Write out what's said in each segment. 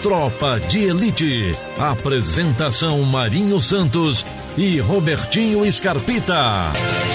Tropa de Elite. Apresentação Marinho Santos e Robertinho Scarpita.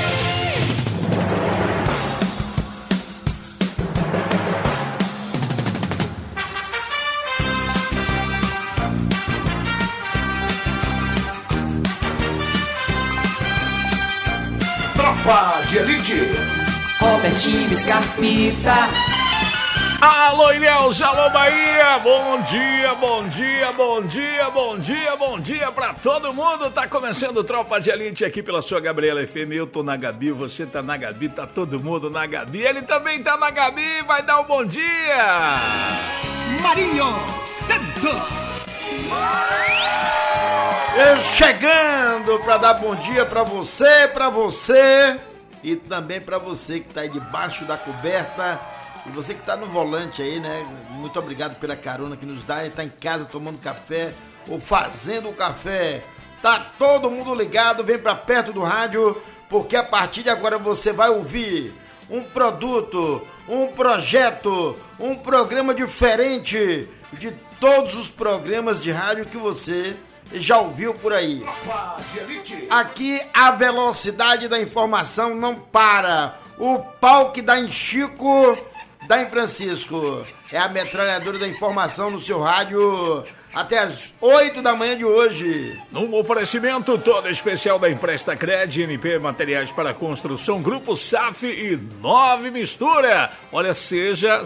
Tropa de Elite. Robertinho Scarpita. Alô, Ilhéus, alô, Bahia, bom dia, bom dia, bom dia, bom dia, bom dia pra todo mundo. Tá começando o Tropa de Elite aqui pela sua Gabriela FM. Eu tô na Gabi, você tá na Gabi, tá todo mundo na Gabi. Ele também tá na Gabi, vai dar um bom dia. Marinho Santos. Eu chegando pra dar bom dia pra você e também pra você que tá aí debaixo da coberta. E você que tá no volante aí, né? Muito obrigado pela carona que nos dá. Ele tá em casa tomando café ou fazendo o café. Tá todo mundo ligado, vem pra perto do rádio, porque a partir de agora você vai ouvir um produto, um projeto, um programa diferente de todos os programas de rádio que você já ouviu por aí. Aqui a velocidade da informação não para. O pau que dá em Chico dá em Francisco. É a metralhadora da informação no seu rádio até as 8 da manhã de hoje. Num oferecimento todo especial da Empresta Cred, MP Materiais para Construção, Grupo SAF e 9 Mistura. Olha, seja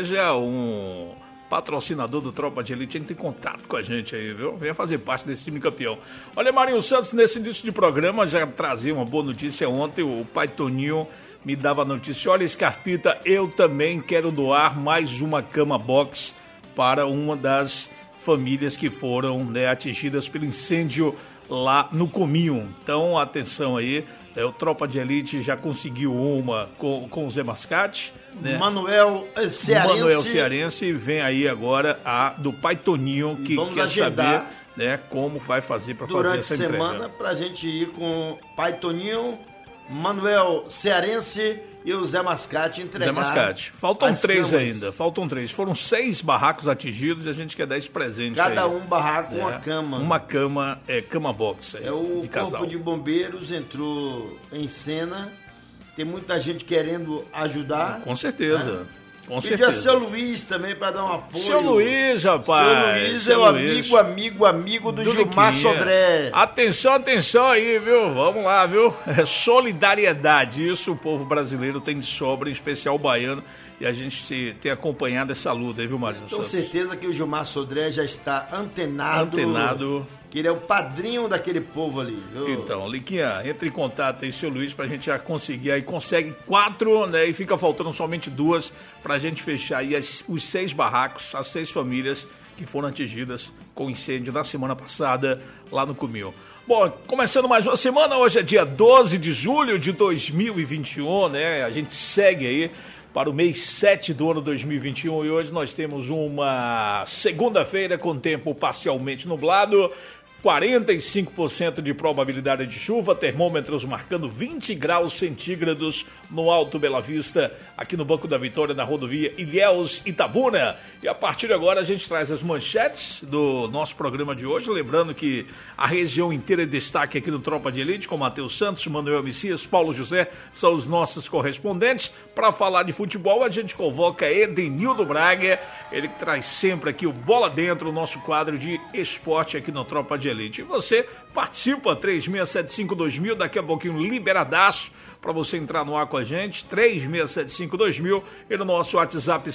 um patrocinador do Tropa de Elite, entre em contato com a gente aí, viu? Venha fazer parte desse time campeão. Olha, Marinho Santos, nesse início de programa, já trazia uma boa notícia ontem. O pai Toninho me dava a notícia: olha, Scarpita, eu também quero doar mais uma cama box para uma das famílias que foram, né, atingidas pelo incêndio lá no Cominho. Então, atenção aí, o Tropa de Elite já conseguiu uma com o Zé Mascate, né? Manuel Cearense, vem aí agora a do pai Toninho, que vamos quer agendar, saber, né, como vai fazer para fazer durante essa a semana entrega. pra gente ir com pai Toninho, Manuel Cearense e o Zé Mascate entregar. Zé Mascate. Faltam as 3 camas. ainda, faltam 3. Foram 6 barracos atingidos e a gente quer dar esse presente. Cada aí. um barraco, uma cama. Uma cama, cama box aí, O de casal. Corpo de Bombeiros entrou em cena. Tem muita gente querendo ajudar. Com certeza. Né? Com Pedir a certeza. seu Luiz também para dar um apoio. Seu Luiz, rapaz. Seu Luiz é o amigo do Gilmar Liquinha. Sodré. Atenção aí, viu? Vamos lá, viu? É solidariedade. Isso o povo brasileiro tem de sobra, em especial o baiano. E a gente tem acompanhado essa luta aí, viu, Marinho Tenho Santos? certeza que o Gilmar Sodré já está antenado. Que ele é o padrinho daquele povo ali, viu? Então, Liquinha, entre em contato aí, seu Luiz, pra gente já conseguir aí, consegue 4, né, e fica faltando somente 2 pra gente fechar aí os 6 barracos, as 6 famílias que foram atingidas com incêndio na semana passada lá no Cominho. Bom, começando mais uma semana, hoje é dia 12 de julho de 2021, né, a gente segue aí para o mês 7 do ano 2021 e hoje nós temos uma segunda-feira com tempo parcialmente nublado, 45% de probabilidade de chuva, termômetros marcando 20 graus centígrados no Alto Bela Vista, aqui no Banco da Vitória, na rodovia Ilhéus-Itabuna. E a partir de agora a gente traz as manchetes do nosso programa de hoje, lembrando que a região inteira é destaque aqui no Tropa de Elite, com Matheus Santos, Manuel Messias, Paulo José, são os nossos correspondentes. Para falar de futebol, a gente convoca Edenildo Braga, ele que traz sempre aqui o Bola Dentro, o nosso quadro de esporte aqui no Tropa de Elite. E você participa, 3675-2000, daqui a pouquinho liberadaço, para você entrar no ar com a gente, 3675-2000, e no nosso WhatsApp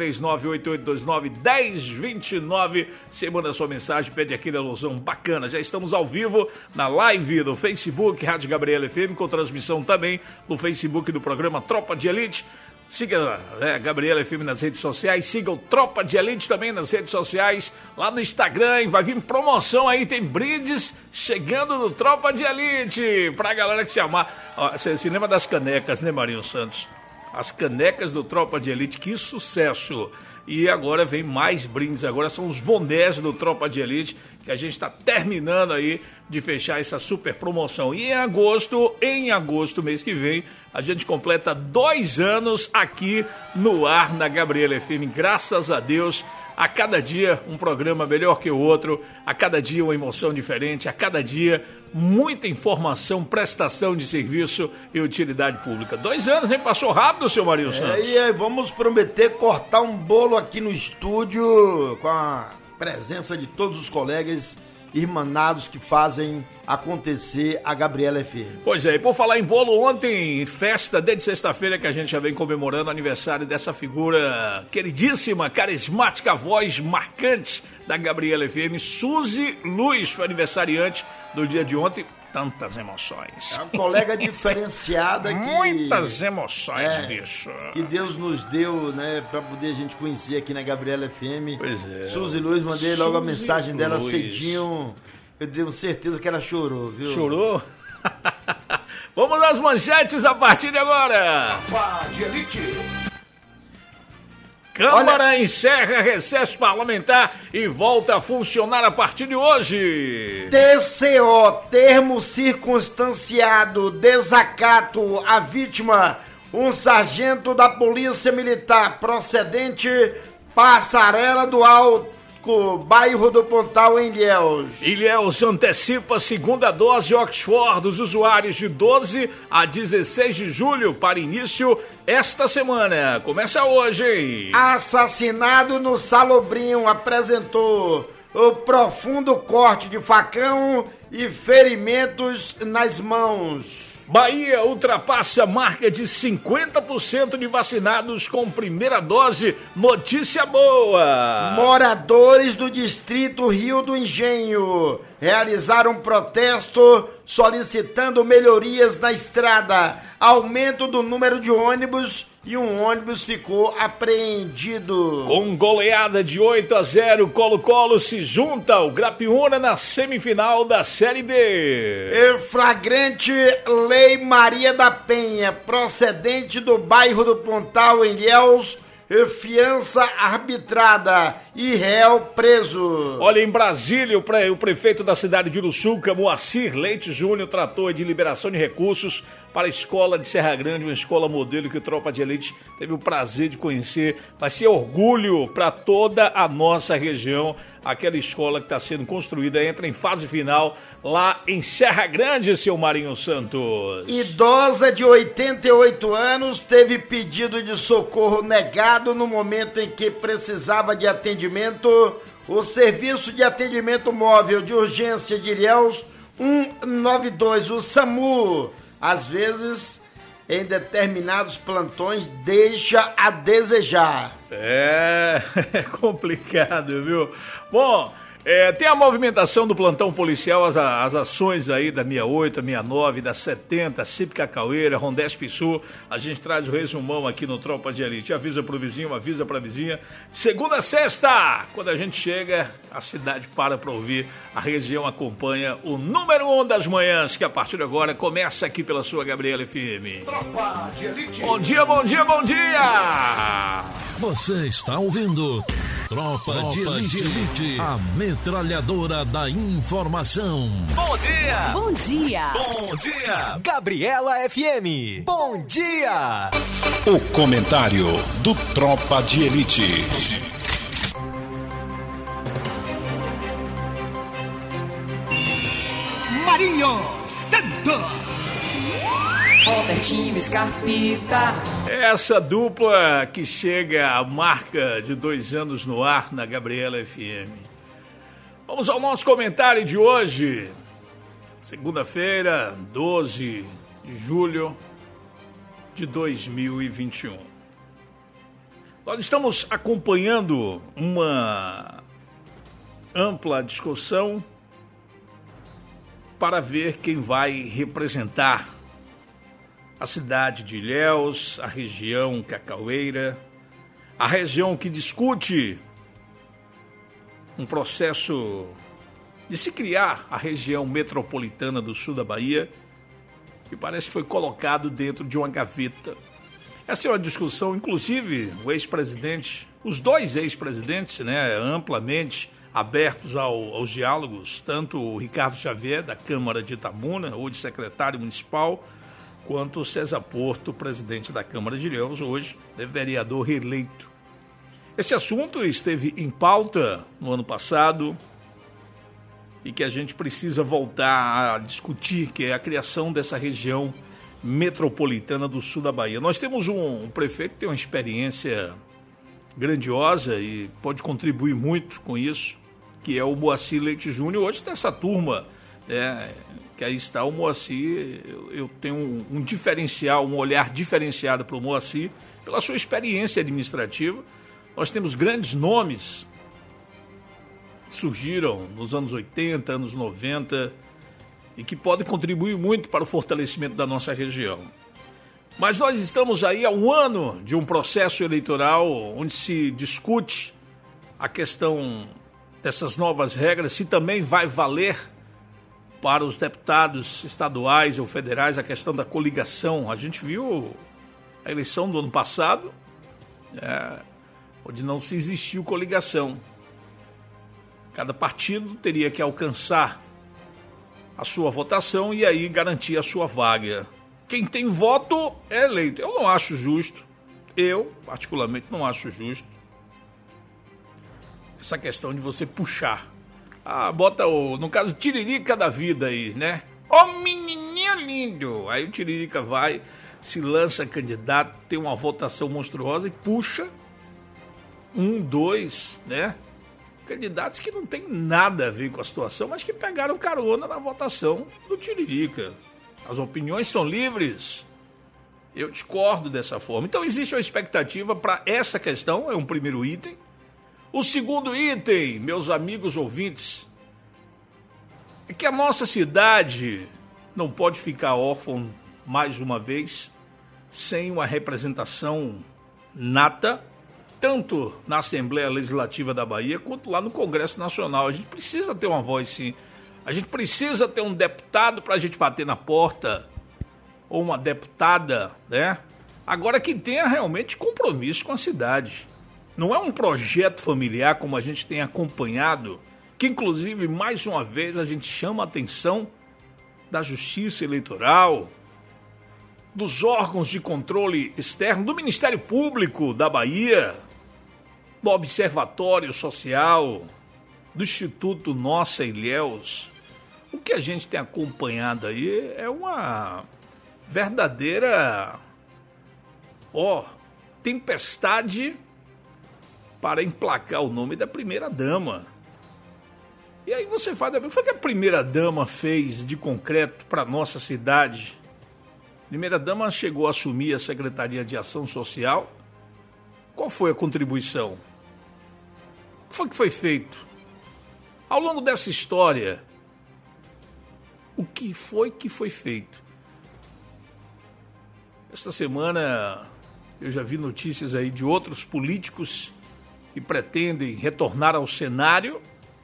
739-8829-1029. Você manda sua mensagem, pede aquele alusão bacana. Já estamos ao vivo na live do Facebook, Rádio Gabriela FM, com transmissão também no Facebook do programa Tropa de Elite. Siga Gabriela FM nas redes sociais, siga o Tropa de Elite também nas redes sociais, lá no Instagram, vai vir promoção aí, tem brindes chegando no Tropa de Elite, pra galera que se amar. Você se lembra das canecas, né, Marinho Santos? As canecas do Tropa de Elite, que sucesso! E agora vem mais brindes, agora são os bonés do Tropa de Elite, que a gente está terminando aí de fechar essa super promoção. E em agosto, mês que vem, a gente completa 2 anos aqui no ar na Gabriela FM. Graças a Deus, A cada dia um programa melhor que o outro, a cada dia uma emoção diferente, a cada dia muita informação, prestação de serviço e utilidade pública. 2 anos, hein? Passou rápido, seu Marinho Santos. E aí, vamos prometer cortar um bolo aqui no estúdio com a presença de todos os colegas irmanados que fazem acontecer a Gabriela FM. Pois é, e por falar em bolo, ontem, festa desde sexta-feira que a gente já vem comemorando o aniversário dessa figura queridíssima, carismática, voz marcante da Gabriela FM, Suzy Luiz, foi aniversariante do dia de ontem. Tantas emoções. É uma colega diferenciada que... Muitas emoções, bicho. Que Deus nos deu, né, pra poder a gente conhecer aqui na Gabriela FM. Pois é. Suzy Luiz, mandei logo a mensagem dela Luiz. cedinho. Eu tenho certeza que ela chorou, viu? Chorou? Vamos às manchetes a partir de agora. Tropa de Elite. Câmara encerra recesso parlamentar e volta a funcionar a partir de hoje. TCO, termo circunstanciado, desacato à vítima, um sargento da Polícia Militar procedente, Passarela do Alto, bairro do Pontal, em Ilhéus. Ilhéus antecipa a segunda dose Oxford dos usuários de 12 a 16 de julho para início esta semana. Começa hoje, hein? Assassinado no Salobrinho apresentou o profundo corte de facão e ferimentos nas mãos. Bahia ultrapassa a marca de 50% de vacinados com primeira dose. Notícia boa! Moradores do distrito Rio do Engenho realizaram protesto solicitando melhorias na estrada, aumento do número de ônibus e um ônibus ficou apreendido. Com goleada de 8-0, Colo-Colo se junta ao Grapiúna na semifinal da Série B. E flagrante Lei Maria da Penha, procedente do bairro do Pontal, em Ilhéus, fiança arbitrada e réu preso. Olha, em Brasília, o prefeito da cidade de Uruçuca, Moacir Leite Júnior, tratou de liberação de recursos para a escola de Serra Grande, uma escola modelo que o Tropa de Elite teve o prazer de conhecer. Vai ser orgulho para toda a nossa região. Aquela escola que está sendo construída entra em fase final lá em Serra Grande, seu Marinho Santos. Idosa de 88 anos teve pedido de socorro negado no momento em que precisava de atendimento. O Serviço de Atendimento Móvel de Urgência de Ilhéus 192, o SAMU, às vezes, em determinados plantões, deixa a desejar. É complicado, viu? Bom, tem a movimentação do plantão policial, as ações aí da 68, 69, da 70, CIP Cacaueira, Rondesp Sul. A gente traz o resumão aqui no Tropa de Elite. Avisa pro vizinho, avisa pra vizinha. Segunda a sexta, quando a gente chega, a cidade para ouvir, a região acompanha o número 1 das manhãs, que a partir de agora começa aqui pela sua Gabriela FM. Tropa de Elite. Bom dia, bom dia, bom dia! Você está ouvindo Tropa de Elite, a metralhadora da informação. Bom dia! Bom dia! Bom dia! Gabriela FM. Bom dia! O comentário do Tropa de Elite. Marinho Santos. Robertinho Scarpita. Essa dupla que chega à marca de 2 anos no ar na Gabriela FM. Vamos ao nosso comentário de hoje. Segunda-feira, 12 de julho de 2021. Nós estamos acompanhando uma ampla discussão para ver quem vai representar a cidade de Ilhéus, a região Cacaueira, a região que discute um processo de se criar a região metropolitana do sul da Bahia, que parece que foi colocado dentro de uma gaveta. Essa é uma discussão, inclusive, o ex-presidente, os 2 ex-presidentes, né, amplamente abertos aos diálogos, tanto o Ricardo Xavier, da Câmara de Itabuna, hoje secretário municipal, quanto o César Porto, presidente da Câmara de Ilhéus, hoje vereador reeleito. Esse assunto esteve em pauta no ano passado e que a gente precisa voltar a discutir, que é a criação dessa região metropolitana do sul da Bahia. Nós temos um prefeito que tem uma experiência grandiosa e pode contribuir muito com isso, que é o Moacir Leite Júnior. Hoje tem essa turma, que aí está o Moacir. Eu tenho um diferencial, um olhar diferenciado para o Moacir, pela sua experiência administrativa. Nós temos grandes nomes que surgiram nos anos 80, anos 90 e que podem contribuir muito para o fortalecimento da nossa região. Mas nós estamos aí há um ano de um processo eleitoral onde se discute a questão dessas novas regras, se também vai valer para os deputados estaduais ou federais a questão da coligação. A gente viu a eleição do ano passado, onde não se existiu coligação. Cada partido teria que alcançar a sua votação e aí garantir a sua vaga. Quem tem voto é eleito. Eu não acho justo, eu particularmente não acho justo essa questão de você puxar. Bota no caso, Tiririca da vida aí, né? Menininho lindo! Aí o Tiririca vai, se lança candidato, tem uma votação monstruosa e puxa 1, 2, né? Candidatos que não tem nada a ver com a situação, mas que pegaram carona na votação do Tiririca. As opiniões são livres. Eu discordo dessa forma. Então existe uma expectativa para essa questão, é um primeiro item. O segundo item, meus amigos ouvintes, é que a nossa cidade não pode ficar órfã mais uma vez sem uma representação nata, tanto na Assembleia Legislativa da Bahia quanto lá no Congresso Nacional. A gente precisa ter uma voz, sim. A gente precisa ter um deputado para a gente bater na porta, ou uma deputada, né? Agora que tenha realmente compromisso com a cidade. Não é um projeto familiar como a gente tem acompanhado, que inclusive, mais uma vez, a gente chama a atenção da Justiça Eleitoral, dos órgãos de controle externo, do Ministério Público da Bahia, do Observatório Social, do Instituto Nossa Ilhéus. O que a gente tem acompanhado aí é uma verdadeira tempestade para emplacar o nome da primeira-dama. E aí você fala, o que foi que a primeira-dama fez de concreto para a nossa cidade? A primeira-dama chegou a assumir a Secretaria de Ação Social. Qual foi a contribuição? O que foi feito? Ao longo dessa história, o que foi feito? Esta semana eu já vi notícias aí de outros políticos que pretendem retornar ao cenário,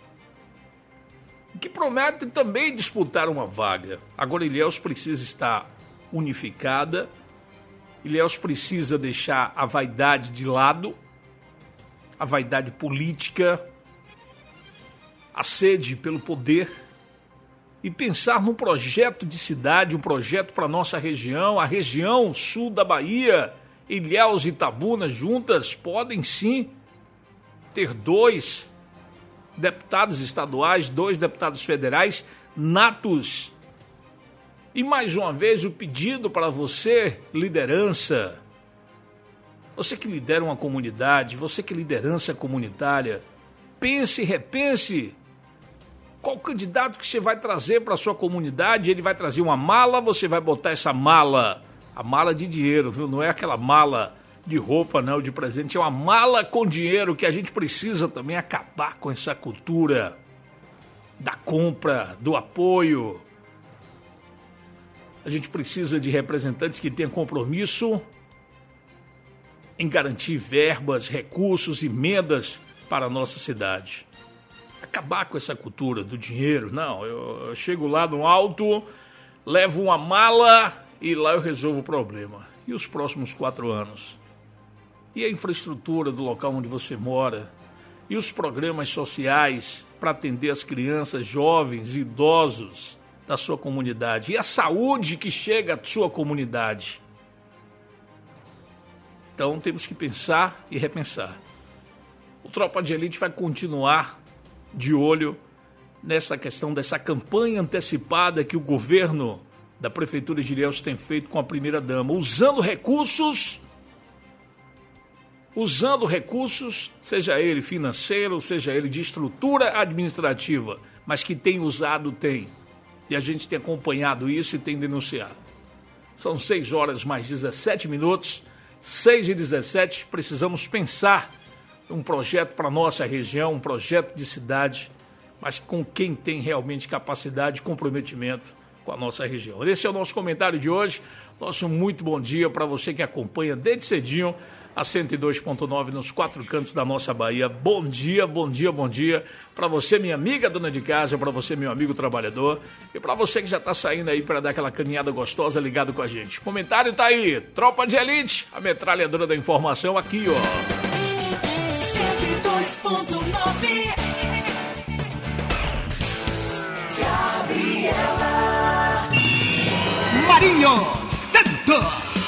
que prometem também disputar uma vaga. Agora Ilhéus precisa estar unificada, Ilhéus precisa deixar a vaidade de lado, a vaidade política, a sede pelo poder, e pensar num projeto de cidade, um projeto para a nossa região, a região sul da Bahia. Ilhéus e Itabuna juntas podem sim ter 2 deputados estaduais, 2 deputados federais natos. E mais uma vez o pedido para você, liderança, você que lidera uma comunidade, você que liderança comunitária, pense, repense qual candidato que você vai trazer para a sua comunidade. Ele vai trazer uma mala, você vai botar essa mala, a mala de dinheiro, viu? Não é aquela mala de roupa, não, de presente, é uma mala com dinheiro, que a gente precisa também acabar com essa cultura da compra, do apoio. A gente precisa de representantes que tenham compromisso em garantir verbas, recursos, emendas para a nossa cidade. Acabar com essa cultura do dinheiro. Não, eu chego lá no alto, levo uma mala e lá eu resolvo o problema. E os próximos 4 anos? E a infraestrutura do local onde você mora? E os programas sociais para atender as crianças, jovens e idosos da sua comunidade? E a saúde que chega à sua comunidade? Então temos que pensar e repensar. O Tropa de Elite vai continuar de olho nessa questão dessa campanha antecipada que o governo da Prefeitura de Ilhéus tem feito com a primeira-dama, usando recursos, seja ele financeiro, seja ele de estrutura administrativa, mas que tem usado, tem. E a gente tem acompanhado isso e tem denunciado. São 6 horas mais 17 minutos, 6h17, precisamos pensar um projeto para a nossa região, um projeto de cidade, mas com quem tem realmente capacidade e comprometimento com a nossa região. Esse é o nosso comentário de hoje. Nosso muito bom dia para você que acompanha desde cedinho a 102.9 nos 4 cantos da nossa Bahia. Bom dia para você, minha amiga dona de casa, para você, meu amigo trabalhador, e para você que já está saindo aí para dar aquela caminhada gostosa ligado com a gente. O comentário tá aí, Tropa de Elite, a metralhadora da informação aqui, ó. 102.9 Gabriela Marinho Santos.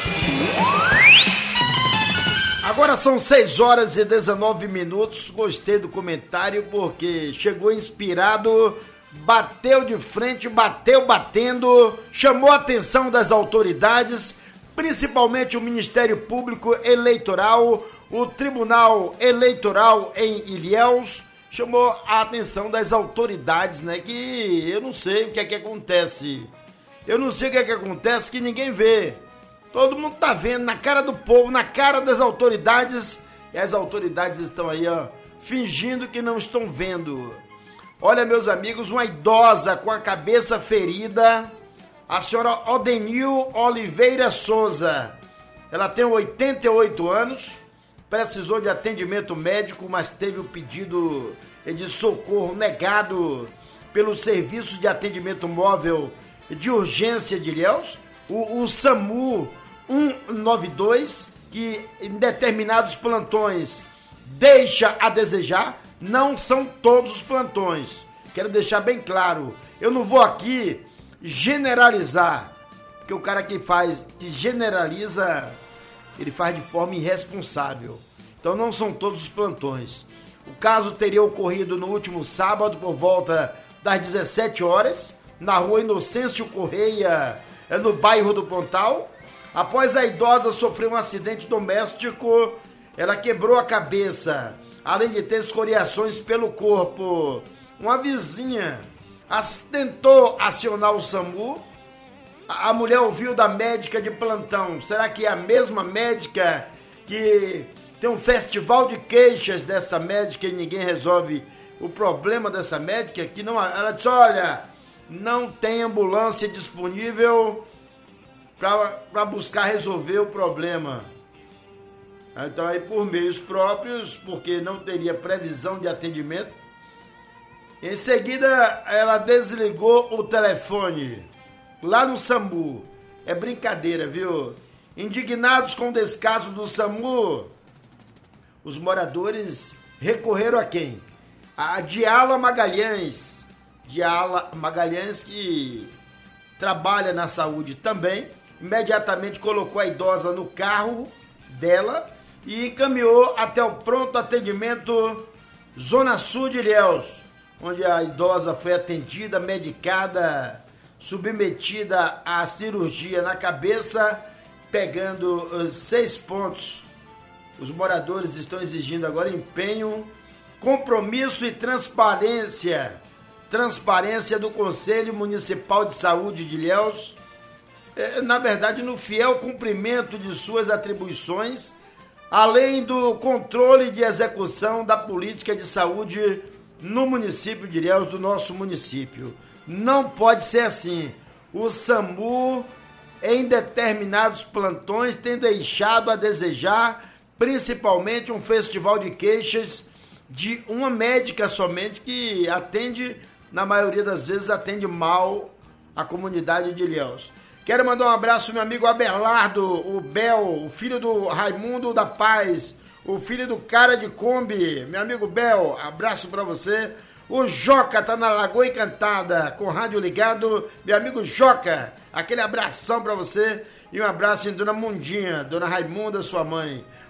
Agora são 6 horas e 19 minutos. Gostei do comentário porque chegou inspirado, bateu de frente, bateu batendo, chamou a atenção das autoridades, principalmente o Ministério Público Eleitoral, o Tribunal Eleitoral em Ilhéus, chamou a atenção das autoridades, né? Que eu não sei o que é que acontece. Eu não sei o que é que acontece que ninguém vê. Todo mundo tá vendo na cara do povo, na cara das autoridades, e as autoridades estão aí, ó, fingindo que não estão vendo. Olha, meus amigos, uma idosa com a cabeça ferida, a senhora Odenil Oliveira Souza. Ela tem 88 anos, precisou de atendimento médico, mas teve o pedido de socorro negado pelo Serviço de Atendimento Móvel de Urgência de Ilhéus, o SAMU 192, que em determinados plantões deixa a desejar. Não são todos os plantões, quero deixar bem claro. Eu não vou aqui generalizar, porque o cara que generaliza, ele faz de forma irresponsável. Então não são todos os plantões. O caso teria ocorrido no último sábado por volta das 17 horas, na rua Inocêncio Correia, no bairro do Pontal. Após a idosa sofrer um acidente doméstico, ela quebrou a cabeça, além de ter escoriações pelo corpo. Uma vizinha tentou acionar o SAMU. A mulher ouviu da médica de plantão. Será que é a mesma médica que tem um festival de queixas dessa médica e ninguém resolve o problema dessa médica? Que não, ela disse, olha, não tem ambulância disponível para buscar resolver o problema. Então aí por meios próprios, porque não teria previsão de atendimento, em seguida ela desligou o telefone lá no SAMU. É brincadeira, viu? Indignados com o descaso do SAMU, os moradores recorreram a quem? A Diala Magalhães. Diala Magalhães, que trabalha na saúde também, imediatamente colocou a idosa no carro dela e encaminhou até o pronto atendimento Zona Sul de Ilhéus, onde a idosa foi atendida, medicada, submetida à cirurgia na cabeça, pegando 6 pontos. Os moradores estão exigindo agora empenho, compromisso e transparência. Transparência do Conselho Municipal de Saúde de Ilhéus, na verdade, no fiel cumprimento de suas atribuições, além do controle de execução da política de saúde no município de Ilhéus, do nosso município. Não pode ser assim. O SAMU, em determinados plantões, tem deixado a desejar, principalmente um festival de queixas de uma médica somente, que atende, na maioria das vezes, atende mal a comunidade de Ilhéus. Quero mandar um abraço ao meu amigo Abelardo, o Bel, o filho do Raimundo da Paz, o filho do cara de Kombi. Meu amigo Bel, abraço pra você. O Joca tá na Lagoa Encantada, com o rádio ligado. Meu amigo Joca, aquele abração pra você. E um abraço em Dona Mundinha, Dona Raimunda, sua mãe.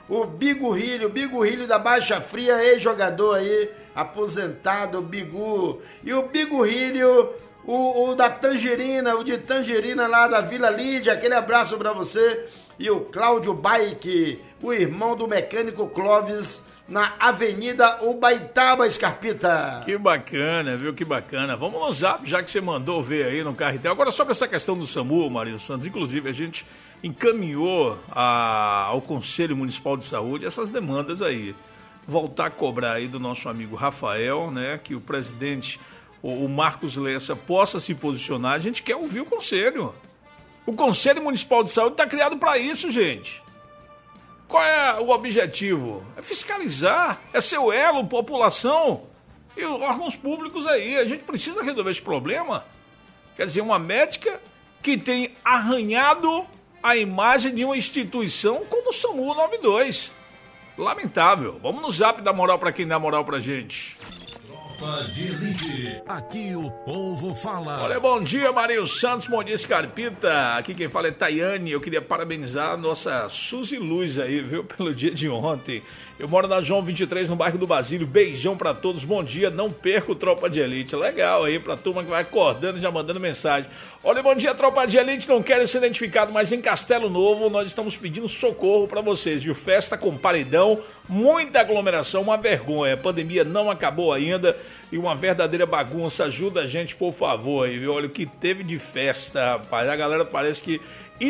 o Bigurrilho da Baixa Fria, ex-jogador aí, aposentado, o Bigu. E o Bigurrilho, o da Tangerina, o de Tangerina lá da Vila Lídia, aquele abraço pra você. E o Cláudio Bike, o irmão do mecânico Clóvis, na Avenida Ubaitaba, Scarpita. Que bacana, viu? Que bacana. Vamos no zap, já que você mandou ver aí no carretel. Agora, sobre essa questão do SAMU, Marinho Santos, inclusive a gente encaminhou ao Conselho Municipal de Saúde essas demandas aí. Voltar a cobrar aí do nosso amigo Rafael, né? Que o presidente, o Marcos Lessa, possa se posicionar. A gente quer ouvir o Conselho. O Conselho Municipal de Saúde está criado para isso, gente. Qual é o objetivo? É fiscalizar, é ser o elo, população e os órgãos públicos aí. A gente precisa resolver esse problema. Quer dizer, uma médica que tem arranhado a imagem de uma instituição como o SAMU 92. Lamentável. Vamos no zap dar moral para quem dá moral pra gente. Tropa de Elite. Aqui o povo fala. Olha, bom dia, Marinho Santos, bom dia, Scarpita. Aqui quem fala é Tayane. Eu queria parabenizar a nossa Suzy Luz aí, viu, pelo dia de ontem. Eu moro na João 23, no bairro do Basílio. Beijão pra todos, bom dia. Não perca o Tropa de Elite. Legal aí pra turma que vai acordando e já mandando mensagem. Olha, bom dia, Tropa de Elite. Não quero ser identificado, mas em Castelo Novo nós estamos pedindo socorro pra vocês, viu? Festa com paredão, muita aglomeração, uma vergonha. A pandemia não acabou ainda e uma verdadeira bagunça. Ajuda a gente, por favor, aí, viu? Olha o que teve de festa, rapaz. A galera parece que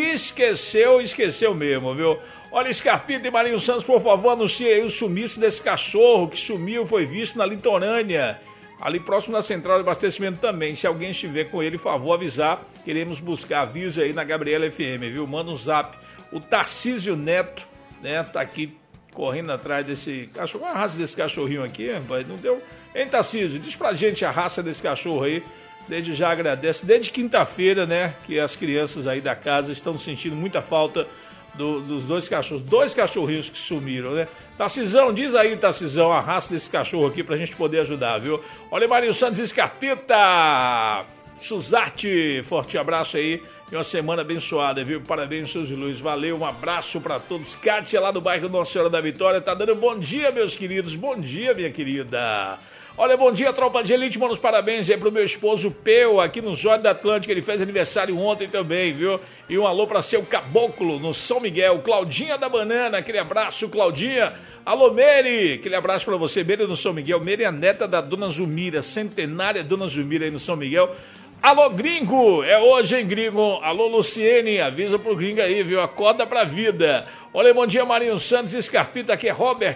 esqueceu mesmo, viu? Olha, Scarpita e Marinho Santos, por favor, anuncie aí o sumiço desse cachorro que sumiu, foi visto na litorânea, ali próximo da central de abastecimento também. Se alguém estiver com ele, por favor, avisar. Queremos buscar, avisa aí na Gabriela FM, viu? Manda um zap. O Tarcísio Neto, né, tá aqui correndo atrás desse cachorro. Qual é a raça desse cachorrinho aqui, rapaz? Não deu. Hein, Tarcísio? Diz pra gente a raça desse cachorro aí. Desde já agradece. Desde quinta-feira, né, que as crianças aí da casa estão sentindo muita falta dos dois cachorros, dois cachorrinhos que sumiram, né? Tarcisão, diz aí, Tarcisão, a raça desse cachorro aqui pra gente poder ajudar, viu? Olha, Marinho Santos, Scarpita, Suzarte, forte abraço aí e uma semana abençoada, viu? Parabéns, Suzy Luz, valeu, um abraço pra todos. Kátia, lá do bairro Nossa Senhora da Vitória, tá dando bom dia, meus queridos, bom dia, minha querida. Olha, bom dia, Tropa de Elite, manda os parabéns aí pro meu esposo Peu, aqui no Zóio da Atlântica, ele fez aniversário ontem também, viu? E um alô pra seu Caboclo, no São Miguel, Claudinha da Banana, aquele abraço, Claudinha. Alô, Meire, aquele abraço pra você, Meire no São Miguel, Meire é a neta da Dona Zumira, centenária Dona Zumira aí no São Miguel. Alô, gringo, é hoje, hein, gringo? Alô, Luciene, avisa pro gringo aí, viu? Acorda pra vida. Olha, bom dia, Marinho Santos e Scarpita, aqui é Robert.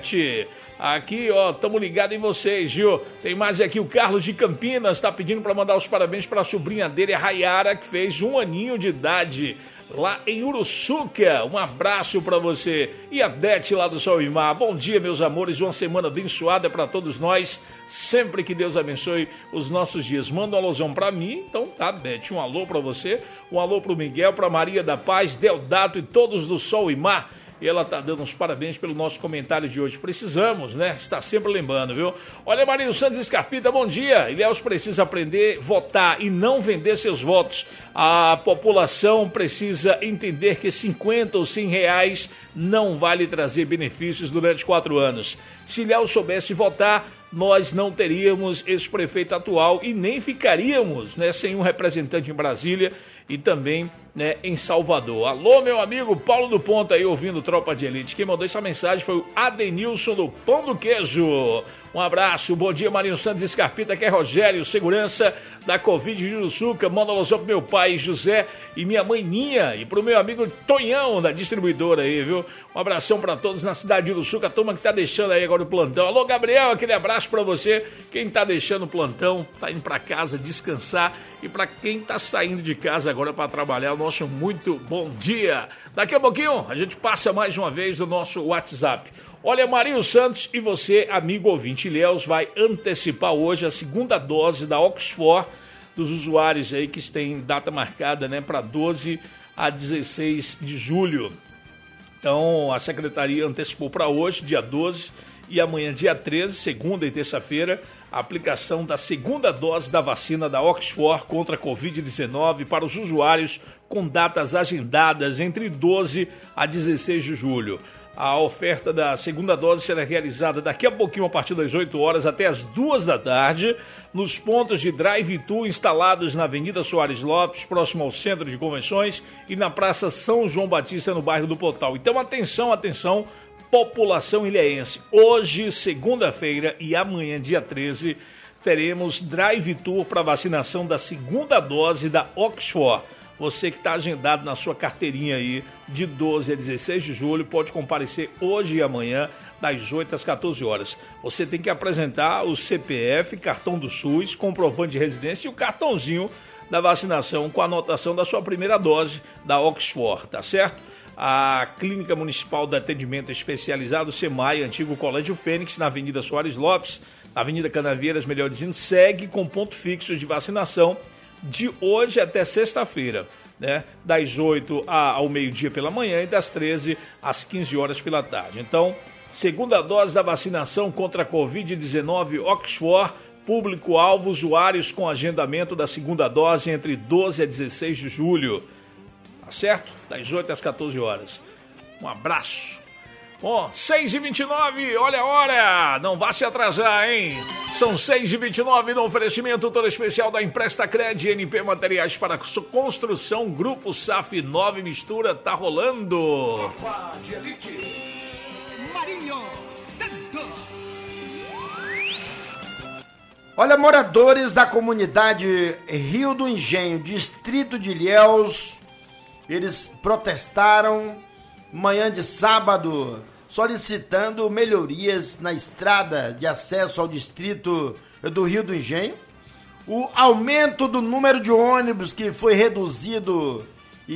Aqui, ó, tamo ligado em vocês, viu? Tem mais aqui, o Carlos de Campinas tá pedindo pra mandar os parabéns pra sobrinha dele, a Rayara, que fez 1 aninho de idade lá em Uruçuca. Um abraço pra você. E a Bete lá do Sol e Mar. Bom dia, meus amores, uma semana abençoada pra todos nós. Sempre que Deus abençoe os nossos dias. Manda um alôzão pra mim, então tá, Bete, um alô pra você, um alô pro Miguel, pra Maria da Paz, Deodato e todos do Sol e Mar. E ela tá dando uns parabéns pelo nosso comentário de hoje. Precisamos, né? Está sempre lembrando, viu? Olha, Marinho Santos Scarpita, bom dia. Ilhéus precisa aprender a votar e não vender seus votos. A população precisa entender que 50 ou 100 reais não vale trazer benefícios durante 4 anos. Se Ilhéus soubesse votar, nós não teríamos esse prefeito atual e nem ficaríamos, né, sem um representante em Brasília e também, né, em Salvador. Alô, meu amigo Paulo do Ponto aí ouvindo Tropa de Elite. Quem mandou essa mensagem foi o Adenilson do Pão do Queijo. Um abraço, bom dia, Marinho Santos Scarpita, que é Rogério, segurança da Covid de Uruçuca. Manda um alô pro meu pai José e minha mãe Ninha e pro meu amigo Tonhão da distribuidora aí, viu? Um abração pra todos na cidade de Uruçuca, a turma que tá deixando aí agora o plantão. Alô, Gabriel, aquele abraço pra você. Quem tá deixando o plantão, tá indo pra casa descansar. E pra quem tá saindo de casa agora pra trabalhar, o nosso muito bom dia. Daqui a pouquinho a gente passa mais uma vez no nosso WhatsApp. Olha, Marinho Santos e você, amigo ouvinte, Ilhéus vai antecipar hoje a segunda dose da Oxford dos usuários aí que têm data marcada, né, para 12 a 16 de julho. Então, a secretaria antecipou para hoje, dia 12, e amanhã, dia 13, segunda e terça-feira, a aplicação da segunda dose da vacina da Oxford contra a Covid-19 para os usuários com datas agendadas entre 12 a 16 de julho. A oferta da segunda dose será realizada daqui a pouquinho, a partir das 8 horas até as 2 da tarde, nos pontos de drive-thru instalados na Avenida Soares Lopes, próximo ao Centro de Convenções, e na Praça São João Batista, no bairro do Potal. Então, atenção, população ilhéense. Hoje, segunda-feira e amanhã, dia 13, teremos drive-thru para vacinação da segunda dose da Oxford. Você que está agendado na sua carteirinha aí, de 12 a 16 de julho, pode comparecer hoje e amanhã, das 8 às 14 horas. Você tem que apresentar o CPF, cartão do SUS, comprovante de residência e o cartãozinho da vacinação com a anotação da sua primeira dose da Oxford, tá certo? A Clínica Municipal de Atendimento Especializado, SEMAI, antigo Colégio Fênix, na Avenida Soares Lopes, na Avenida Canavieiras, melhor dizendo, segue com ponto fixo de vacinação de hoje até sexta-feira, né? Das 8 ao meio-dia pela manhã e das 13 às 15 horas pela tarde. Então, segunda dose da vacinação contra a Covid-19 Oxford, público-alvo, usuários com agendamento da segunda dose entre 12 a 16 de julho. Tá certo? Das 8 às 14 horas. Um abraço. Bom, 6h29, olha a hora, não vá se atrasar, hein? São 6h29 no oferecimento todo especial da Empresta Cred, NP Materiais para Construção, Grupo SAF 9 Mistura, tá rolando. Tropa de Elite. Marinho Santos. Olha, moradores da comunidade Rio do Engenho, distrito de Ilhéus, eles protestaram manhã de sábado, solicitando melhorias na estrada de acesso ao distrito do Rio do Engenho, o aumento do número de ônibus que foi reduzido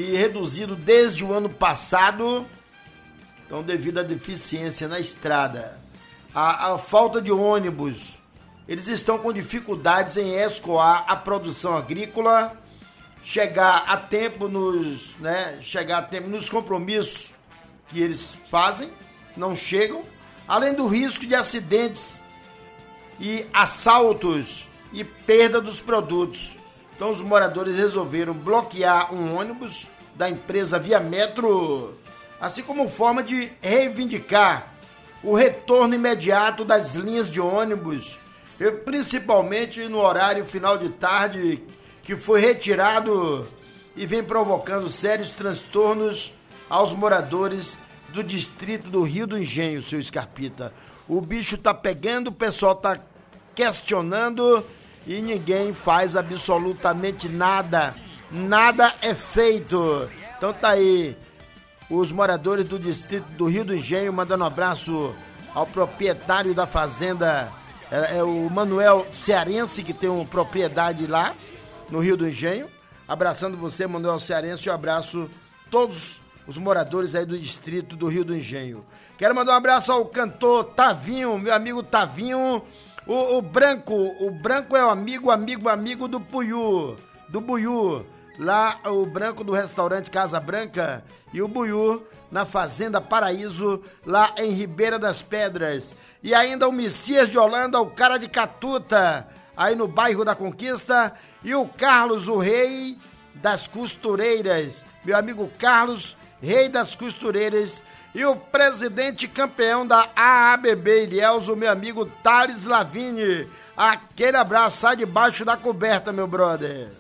desde o ano passado, então devido à deficiência na estrada, a falta de ônibus, eles estão com dificuldades em escoar a produção agrícola, chegar a tempo nos compromissos que eles fazem, não chegam, além do risco de acidentes e assaltos e perda dos produtos. Então os moradores resolveram bloquear um ônibus da empresa Via Metro, assim como forma de reivindicar o retorno imediato das linhas de ônibus, principalmente no horário final de tarde, que foi retirado e vem provocando sérios transtornos aos moradores do distrito do Rio do Engenho, seu Scarpita. O bicho tá pegando, o pessoal tá questionando e ninguém faz absolutamente nada. Nada é feito. Então tá aí, os moradores do distrito do Rio do Engenho mandando um abraço ao proprietário da fazenda, é o Manuel Cearense, que tem uma propriedade lá no Rio do Engenho. Abraçando você, Manuel Cearense, e um abraço a todos os moradores aí do distrito do Rio do Engenho. Quero mandar um abraço ao cantor Tavinho, meu amigo Tavinho, o Branco é o amigo do Buiú, lá o Branco do restaurante Casa Branca e o Buiú na Fazenda Paraíso, lá em Ribeira das Pedras. E ainda o Messias de Holanda, o cara de Catuta, aí no bairro da Conquista, e o Carlos, o rei das costureiras, meu amigo Carlos, rei das costureiras, e o presidente campeão da AABB Ilhéus, o meu amigo Thales Lavigne. Aquele abraço, sai debaixo da coberta, meu brother.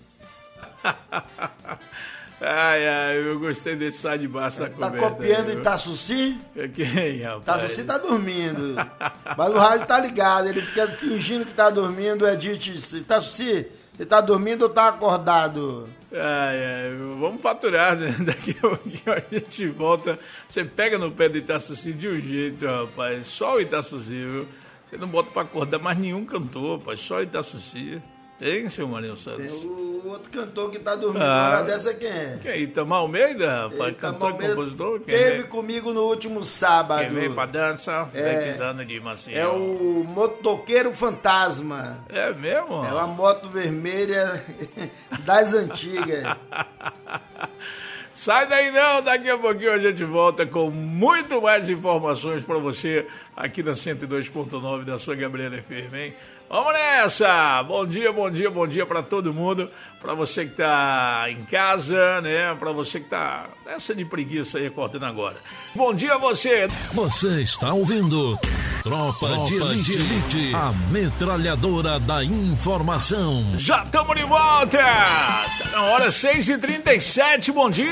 Eu gostei desse sai debaixo da coberta. Tá copiando Itaçuci? Quem, rapaz? Itaçuci tá dormindo, mas o rádio tá ligado, ele fica fingindo que tá dormindo, Itaçuci, você tá dormindo ou tá acordado? Vamos faturar, né? Daqui a pouquinho a gente volta. Você pega no pé do Itaçuci de um jeito, rapaz. Só o Itaçuci, viu? Você não bota pra acordar mais nenhum cantor, rapaz. Só o Itaçuci. Tem, seu Marinho Santos? Tem o outro cantor que tá dormindo. Hora dessa quem é? Quem? Itamar Almeida, rapaz? Cantor e compositor? Teve comigo no último sábado. Quem veio pra dança, vem pisando de mansinho. É o motoqueiro fantasma. É mesmo? É uma moto vermelha das antigas. Sai daí não, daqui a pouquinho a gente volta com muito mais informações para você aqui na 102.9 da sua Gabriela FM, hein? Vamos nessa! Bom dia para todo mundo, para você que tá em casa, né? Para você que tá nessa de preguiça aí, acordando agora. Bom dia a você! Você está ouvindo Tropa de Elite, a metralhadora da informação. Já estamos de volta! Tá na hora 6h37, bom dia!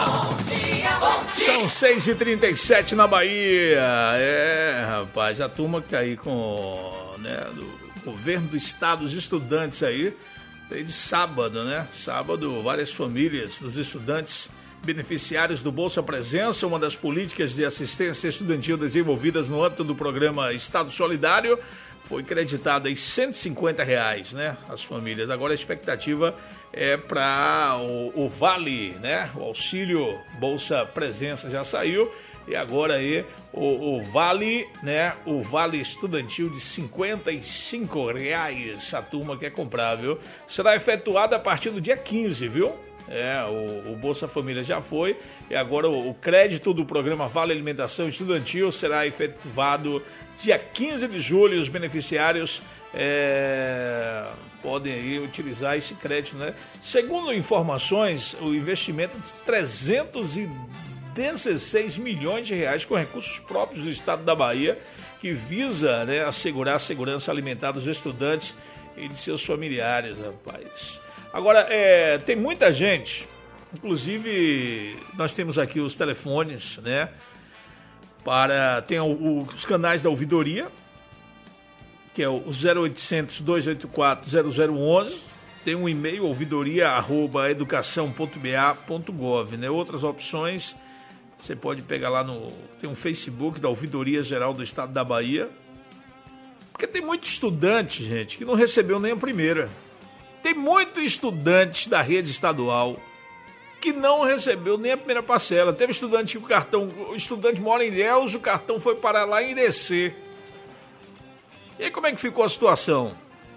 São 6h37 na Bahia. Rapaz, a turma que tá aí com, né, do governo do estado, os estudantes aí, desde sábado, né? Sábado, várias famílias dos estudantes beneficiários do Bolsa Presença, uma das políticas de assistência estudantil desenvolvidas no âmbito do programa Estado Solidário, foi creditada em R$150, né? As famílias. Agora a expectativa é para o Vale, né? O auxílio Bolsa Presença já saiu. E agora aí o Vale, né? O Vale Estudantil de R$55, a turma quer comprar, viu? Será efetuada a partir do dia 15, viu? O Bolsa Família já foi. E agora o crédito do programa Vale Alimentação Estudantil será efetuado dia 15 de julho. Os beneficiários podem aí utilizar esse crédito, né? Segundo informações, o investimento de 316 milhões de reais com recursos próprios do estado da Bahia, que visa, né, assegurar a segurança alimentar dos estudantes e de seus familiares, rapaz. Agora, tem muita gente, inclusive nós temos aqui os telefones, né, tem os canais da ouvidoria, que é o 0800-284-0011, tem um e-mail, ouvidoria@educação.ba.gov, né, outras opções. Você pode pegar lá tem um Facebook da Ouvidoria Geral do Estado da Bahia. Porque tem muito estudante, gente, que não recebeu nem a primeira. Tem muito estudante da rede estadual que não recebeu nem a primeira parcela. Teve estudante que o estudante mora em Ilhéus, o cartão foi parar lá em Irecê. E aí como é que ficou a situação?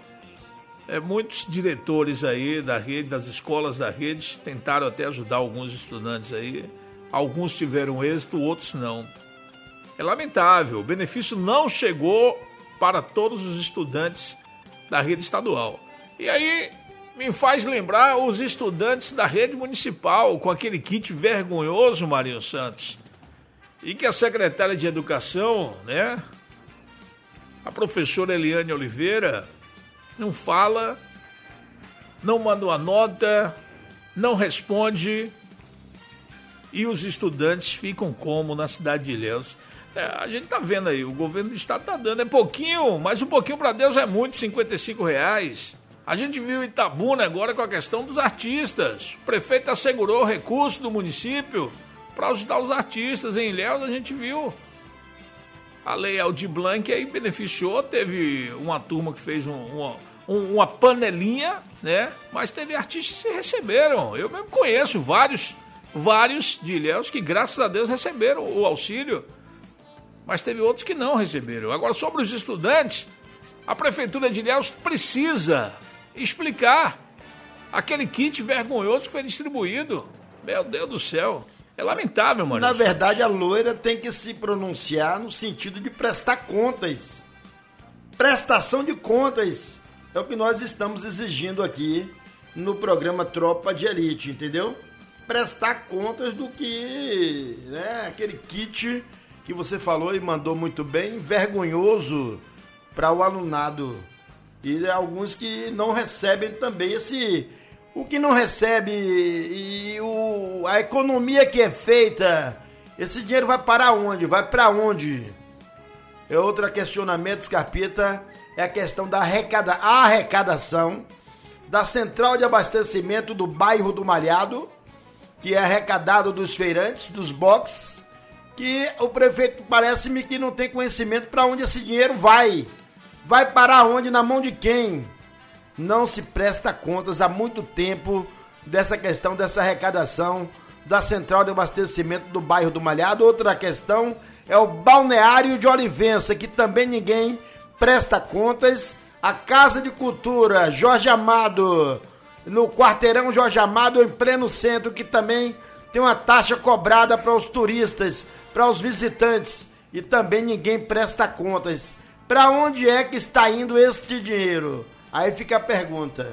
Muitos diretores aí da rede, das escolas da rede, tentaram até ajudar alguns estudantes aí. Alguns tiveram êxito, outros não. É lamentável, o benefício não chegou para todos os estudantes da rede estadual. E aí me faz lembrar os estudantes da rede municipal, com aquele kit vergonhoso, Marinho Santos. E que a secretária de Educação, né, a professora Eliane Oliveira, não fala, não manda uma nota, não responde. E os estudantes ficam como na cidade de Ilhéus? A gente tá vendo aí, o governo do estado tá dando, é pouquinho, mas um pouquinho para Deus é muito, R$55. A gente viu Itabuna agora com a questão dos artistas. O prefeito assegurou o recurso do município para ajudar os artistas. Em Ilhéus a gente viu a lei Aldir Blanc aí beneficiou, teve uma turma que fez uma panelinha, né? Mas teve artistas que receberam. Eu mesmo conheço vários de Ilhéus que, graças a Deus, receberam o auxílio, mas teve outros que não receberam. Agora, sobre os estudantes, a Prefeitura de Ilhéus precisa explicar aquele kit vergonhoso que foi distribuído. Meu Deus do céu, é lamentável, mano. Na verdade, a loira tem que se pronunciar no sentido de prestar contas. Prestação de contas é o que nós estamos exigindo aqui no programa Tropa de Elite, entendeu? Prestar contas do que, né, aquele kit que você falou e mandou muito bem, vergonhoso para o alunado. E alguns que não recebem também o que não recebe e a economia que é feita, esse dinheiro vai para onde? Vai para onde? É outro questionamento, Scarpita, é a questão da arrecadação da central de abastecimento do bairro do Malhado, que é arrecadado dos feirantes, dos boxes, que o prefeito parece-me que não tem conhecimento para onde esse dinheiro vai. Vai parar onde? Na mão de quem? Não se presta contas há muito tempo dessa questão, dessa arrecadação da central de abastecimento do bairro do Malhado. Outra questão é o balneário de Olivença, que também ninguém presta contas. A Casa de Cultura Jorge Amado, no quarteirão Jorge Amado, em pleno centro, que também tem uma taxa cobrada para os turistas, para os visitantes, e também ninguém presta contas. Para onde é que está indo este dinheiro? Aí fica a pergunta.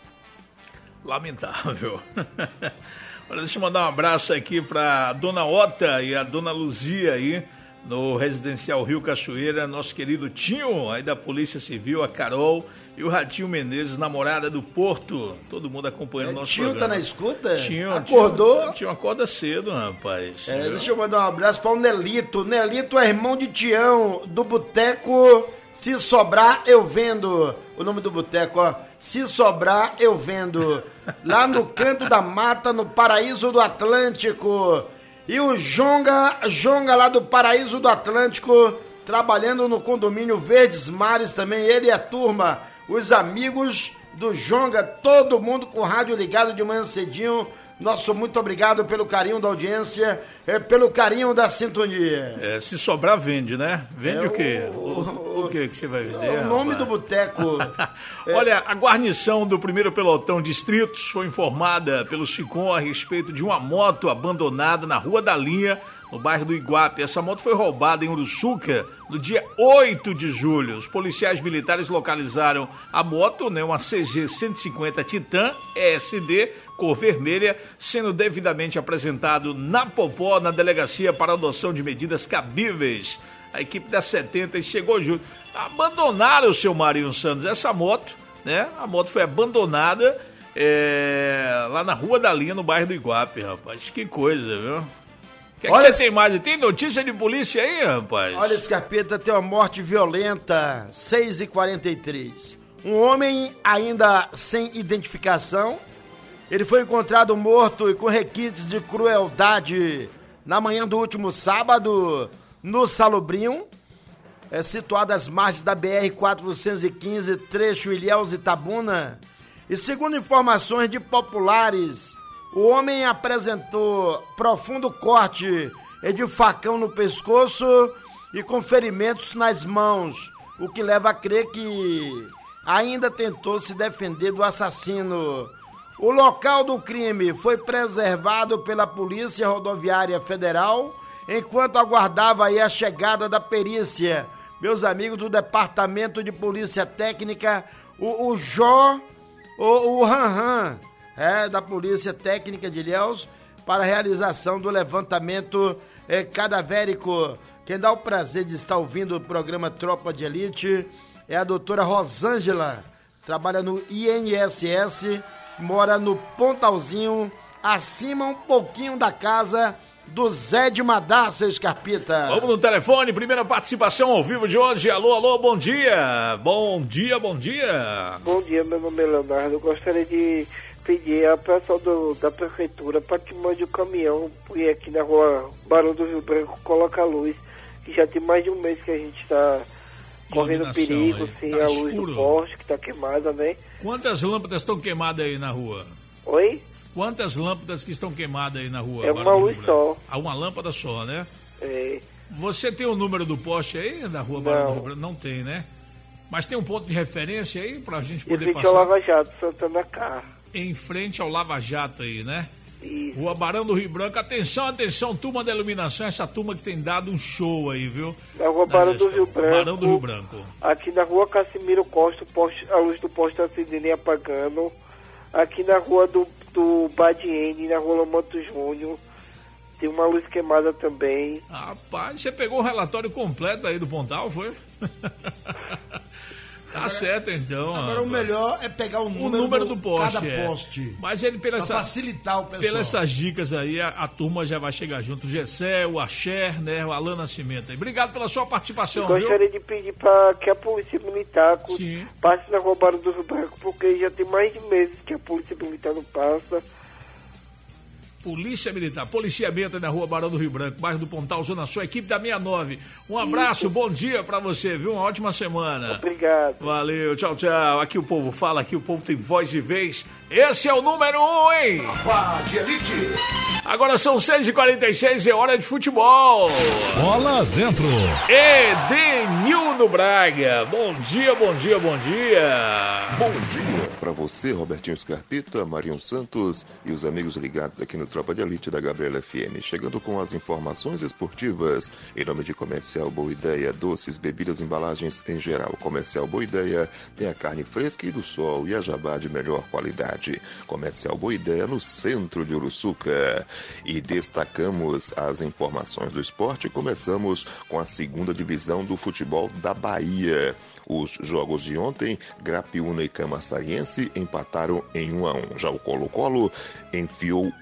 Lamentável. Olha, deixa eu mandar um abraço aqui para a dona Ota e a dona Luzia aí, no Residencial Rio Cachoeira, nosso querido Tinho, aí da Polícia Civil, a Carol e o Ratinho Menezes, namorada do Porto. Todo mundo acompanhando o nosso Tinho programa. tá na escuta? Tinho, acordou? Tinho acorda cedo, rapaz. Deixa eu mandar um abraço para o Nelito. Nelito é irmão de Tião, do Boteco Se Sobrar Eu Vendo. O nome do boteco, ó. Se Sobrar Eu Vendo. Lá no Canto da Mata, no Paraíso do Atlântico. E o Jonga lá do Paraíso do Atlântico, trabalhando no condomínio Verdes Mares também, ele e a turma, os amigos do Jonga, todo mundo com o rádio ligado de manhã cedinho. Nosso muito obrigado pelo carinho da audiência, pelo carinho da sintonia. Se sobrar, vende, né? Vende o quê? O que você vai vender? O nome do boteco. Olha, a guarnição do 1º Pelotão Distritos foi informada pelo SICOM a respeito de uma moto abandonada na Rua da Linha, no bairro do Iguape. Essa moto foi roubada em Uruçuca no dia 8 de julho. Os policiais militares localizaram a moto, né, uma CG 150 Titan ESD, cor vermelha, sendo devidamente apresentado na Popó, na delegacia para adoção de medidas cabíveis. A equipe da 70 chegou junto. Abandonaram o seu Marinho Santos, essa moto, né? A moto foi abandonada lá na Rua da Linha, no bairro do Iguape, rapaz. Que coisa, viu? O que você tem mais? Tem notícia de polícia aí, rapaz? Olha, Scarpeta, tem uma morte violenta, 6h43. Um homem ainda sem identificação. Ele foi encontrado morto e com requintes de crueldade na manhã do último sábado, no Salobrinho, situado às margens da BR-415, trecho Ilhéus-Itabuna. E segundo informações de populares, o homem apresentou profundo corte de facão no pescoço e com ferimentos nas mãos, o que leva a crer que ainda tentou se defender do assassino. O local do crime foi preservado pela Polícia Rodoviária Federal, enquanto aguardava aí a chegada da perícia. Meus amigos do Departamento de Polícia Técnica, o Ranran, da Polícia Técnica de Ilhéus, para a realização do levantamento cadavérico. Quem dá o prazer de estar ouvindo o programa Tropa de Elite é a doutora Rosângela, trabalha no INSS, mora no Pontalzinho, acima um pouquinho da casa do Zé de Madá, seu Scarpita. Vamos no telefone, primeira participação ao vivo de hoje. Alô, bom dia. Bom dia. Bom dia, meu nome é Leonardo. Eu gostaria de pedir ao pessoal da prefeitura para que mande o caminhão e aqui na rua Barão do Rio Branco coloca a luz, que já tem mais de um mês que a gente está correndo perigo, sem a luz do poste que está queimada, né? Quantas lâmpadas estão queimadas aí na rua? Oi? Quantas lâmpadas que estão queimadas aí na rua? É uma luz só. Uma lâmpada só, né? É. Você tem o número do poste aí da rua Barão do Rio Branco? Não tem, né? Mas tem um ponto de referência aí pra gente poder passar? Em frente ao Lava Jato, Santana Carr. Em frente ao Lava Jato aí, né? Isso. Rua Barão do Rio Branco. Atenção, turma da iluminação, essa turma que tem dado um show aí, viu? Na rua Barão do Rio Branco. Barão do Rio Branco. Aqui na rua Casimiro Costa, a luz do poste está acendendo e apagando. Aqui na rua do Badiene, na rua Lomanto Júnior, tem uma luz queimada também. Rapaz, você pegou o relatório completo aí do Pontal, foi? Tá certo, então. Agora o melhor é pegar o número do poste. Cada poste. Mas ele, pra facilitar o pessoal. Pelas essas dicas aí, a turma já vai chegar junto. O Gessé, o Axer, né? O Alan Nascimento. Obrigado pela sua participação, viu? Gostaria de pedir para que a Polícia Militar passe na rua Barão do Rio Branco, porque já tem mais de meses que a Polícia Militar não passa. Polícia Militar, policiamento na rua Barão do Rio Branco, bairro do Pontal, Zona Sul, equipe da 69. Um abraço, bom dia pra você, viu? Uma ótima semana. Obrigado. Valeu, tchau. Aqui o povo fala, aqui o povo tem voz e vez. Esse é o número 1, hein? Tropa de Elite. Agora são 6h46, é hora de futebol. Bola dentro. Edenildo Braga. Bom dia, bom dia, bom dia. Bom dia para você, Robertinho Scarpita, Marinho Santos e os amigos ligados aqui no Tropa de Elite da Gabriela FM. Chegando com as informações esportivas, em nome de Comercial Boa Ideia, doces, bebidas, embalagens em geral. Comercial Boa Ideia tem a carne fresca e do sol e a jabá de melhor qualidade. Comercial Boa Ideia no centro de Uruçuca. E destacamos as informações do esporte. Começamos com a segunda divisão do futebol da Bahia. Os jogos de ontem, Grapiúna e Camaçariense empataram em 1-1. Já o Colo-Colo enfiou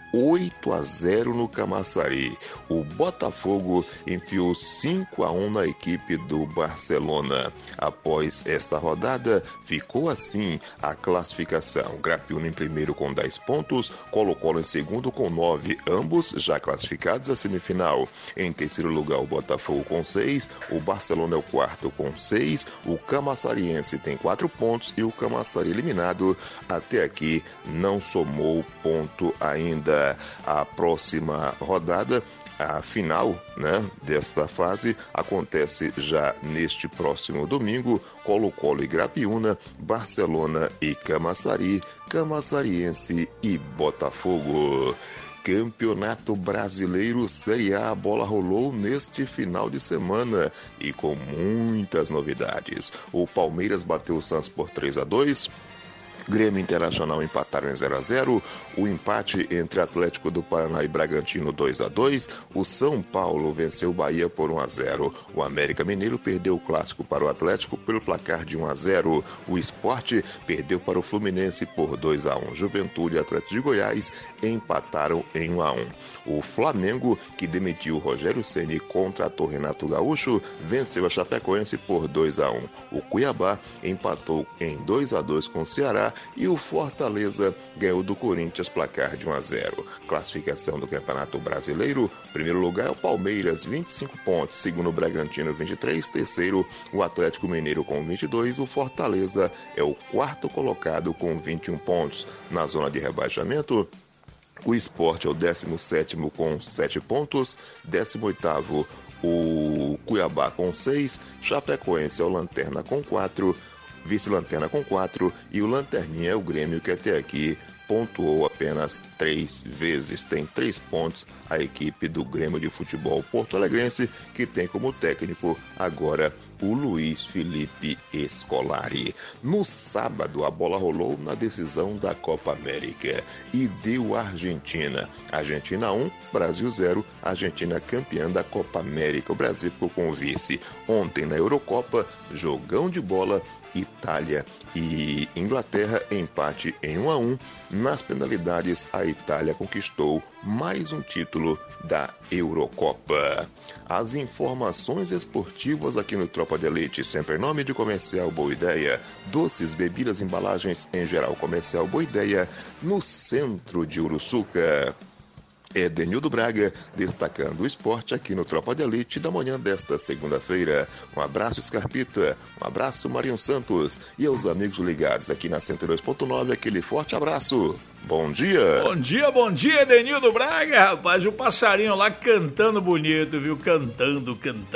8-0 no Camaçari. O Botafogo enfiou 5-1 na equipe do Barcelona. Após esta rodada, ficou assim a classificação. Grapiúna em primeiro com 10 pontos, Colo-Colo em segundo com 9, ambos já classificados à semifinal. Em terceiro lugar, o Botafogo com 6, o Barcelona é o quarto com 6, o Camaçariense tem 4 pontos e o Camaçari eliminado até aqui não somou ponto ainda. A próxima rodada, a final, desta fase, acontece já neste próximo domingo. Colo-Colo e Grapiúna, Barcelona e Camaçari, Camaçariense e Botafogo. Campeonato Brasileiro Série A, a bola rolou neste final de semana e com muitas novidades. O Palmeiras bateu o Santos por 3-2. Grêmio Internacional empataram em 0-0, o empate entre Atlético do Paraná e Bragantino 2-2, o São Paulo venceu o Bahia por 1-0, o América Mineiro perdeu o clássico para o Atlético pelo placar de 1-0, o Sport perdeu para o Fluminense por 2-1, Juventude e Atlético de Goiás empataram em 1-1. O Flamengo, que demitiu o Rogério Ceni e contratou Renato Gaúcho, venceu a Chapecoense por 2-1. O Cuiabá empatou em 2-2 com o Ceará e o Fortaleza ganhou do Corinthians placar de 1-0. Classificação do Campeonato Brasileiro: primeiro lugar é o Palmeiras, 25 pontos, segundo o Bragantino, 23, terceiro o Atlético Mineiro com 22, o Fortaleza é o quarto colocado com 21 pontos. Na zona de rebaixamento, o Sport é o 17º com 7 pontos, 18º o Cuiabá com 6, Chapecoense é o Lanterna com 4, vice-lanterna com 4 e o Lanterninha é o Grêmio, que até aqui pontuou apenas 3 vezes. Tem 3 pontos a equipe do Grêmio de Futebol Porto Alegrense, que tem como técnico agora o Luiz Felipe Scolari. No sábado, a bola rolou na decisão da Copa América e deu Argentina. Argentina 1, Brasil 0, Argentina campeã da Copa América. O Brasil ficou com o vice. Ontem na Eurocopa, jogão de bola, Itália e Inglaterra, empate em 1-1. Nas penalidades, a Itália conquistou mais um título da Eurocopa. As informações esportivas aqui no Tropa de Elite, sempre em nome de Comercial Boa Ideia, doces, bebidas, embalagens em geral. Comercial Boa Ideia, no centro de Uruçuca. Edenildo Braga, destacando o esporte aqui no Tropa de Elite da manhã desta segunda-feira. Um abraço, Scarpita, um abraço, Marinho Santos, e aos amigos ligados aqui na 102.9, aquele forte abraço. Bom dia! Bom dia, Edenildo Braga, rapaz, o passarinho lá cantando bonito, viu? Cantando.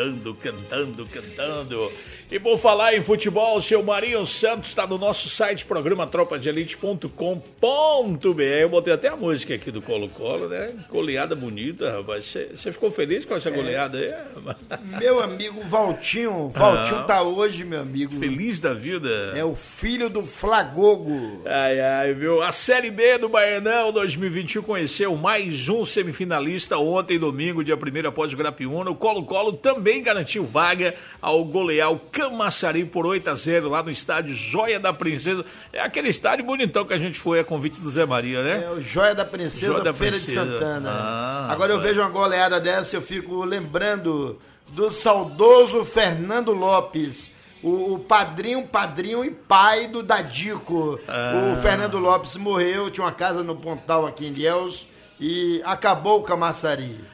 E por falar em futebol, o seu Marinho Santos está no nosso site, programa tropadeelite.com.br. Eu botei até a música aqui do Colo-Colo, né? Goleada bonita, rapaz. Você ficou feliz com essa goleada aí? Meu amigo Valtinho tá hoje, meu amigo. Feliz da vida. É o filho do Flagogo. Ai, viu? A Série B do Baianão 2021 conheceu mais um semifinalista ontem, domingo, dia 1º, após o Grapiúna. O Colo-Colo também garantiu vaga ao golear o Camaçari por 8-0 lá no estádio Joia da Princesa. É aquele estádio bonitão que a gente foi a convite do Zé Maria, né? É o Joia da Princesa, Feira de Santana. Agora eu vejo uma goleada dessa, eu fico lembrando do saudoso Fernando Lopes, o padrinho e pai do Dadico. O Fernando Lopes morreu, tinha uma casa no Pontal aqui em Ilhéus e acabou o Camaçari.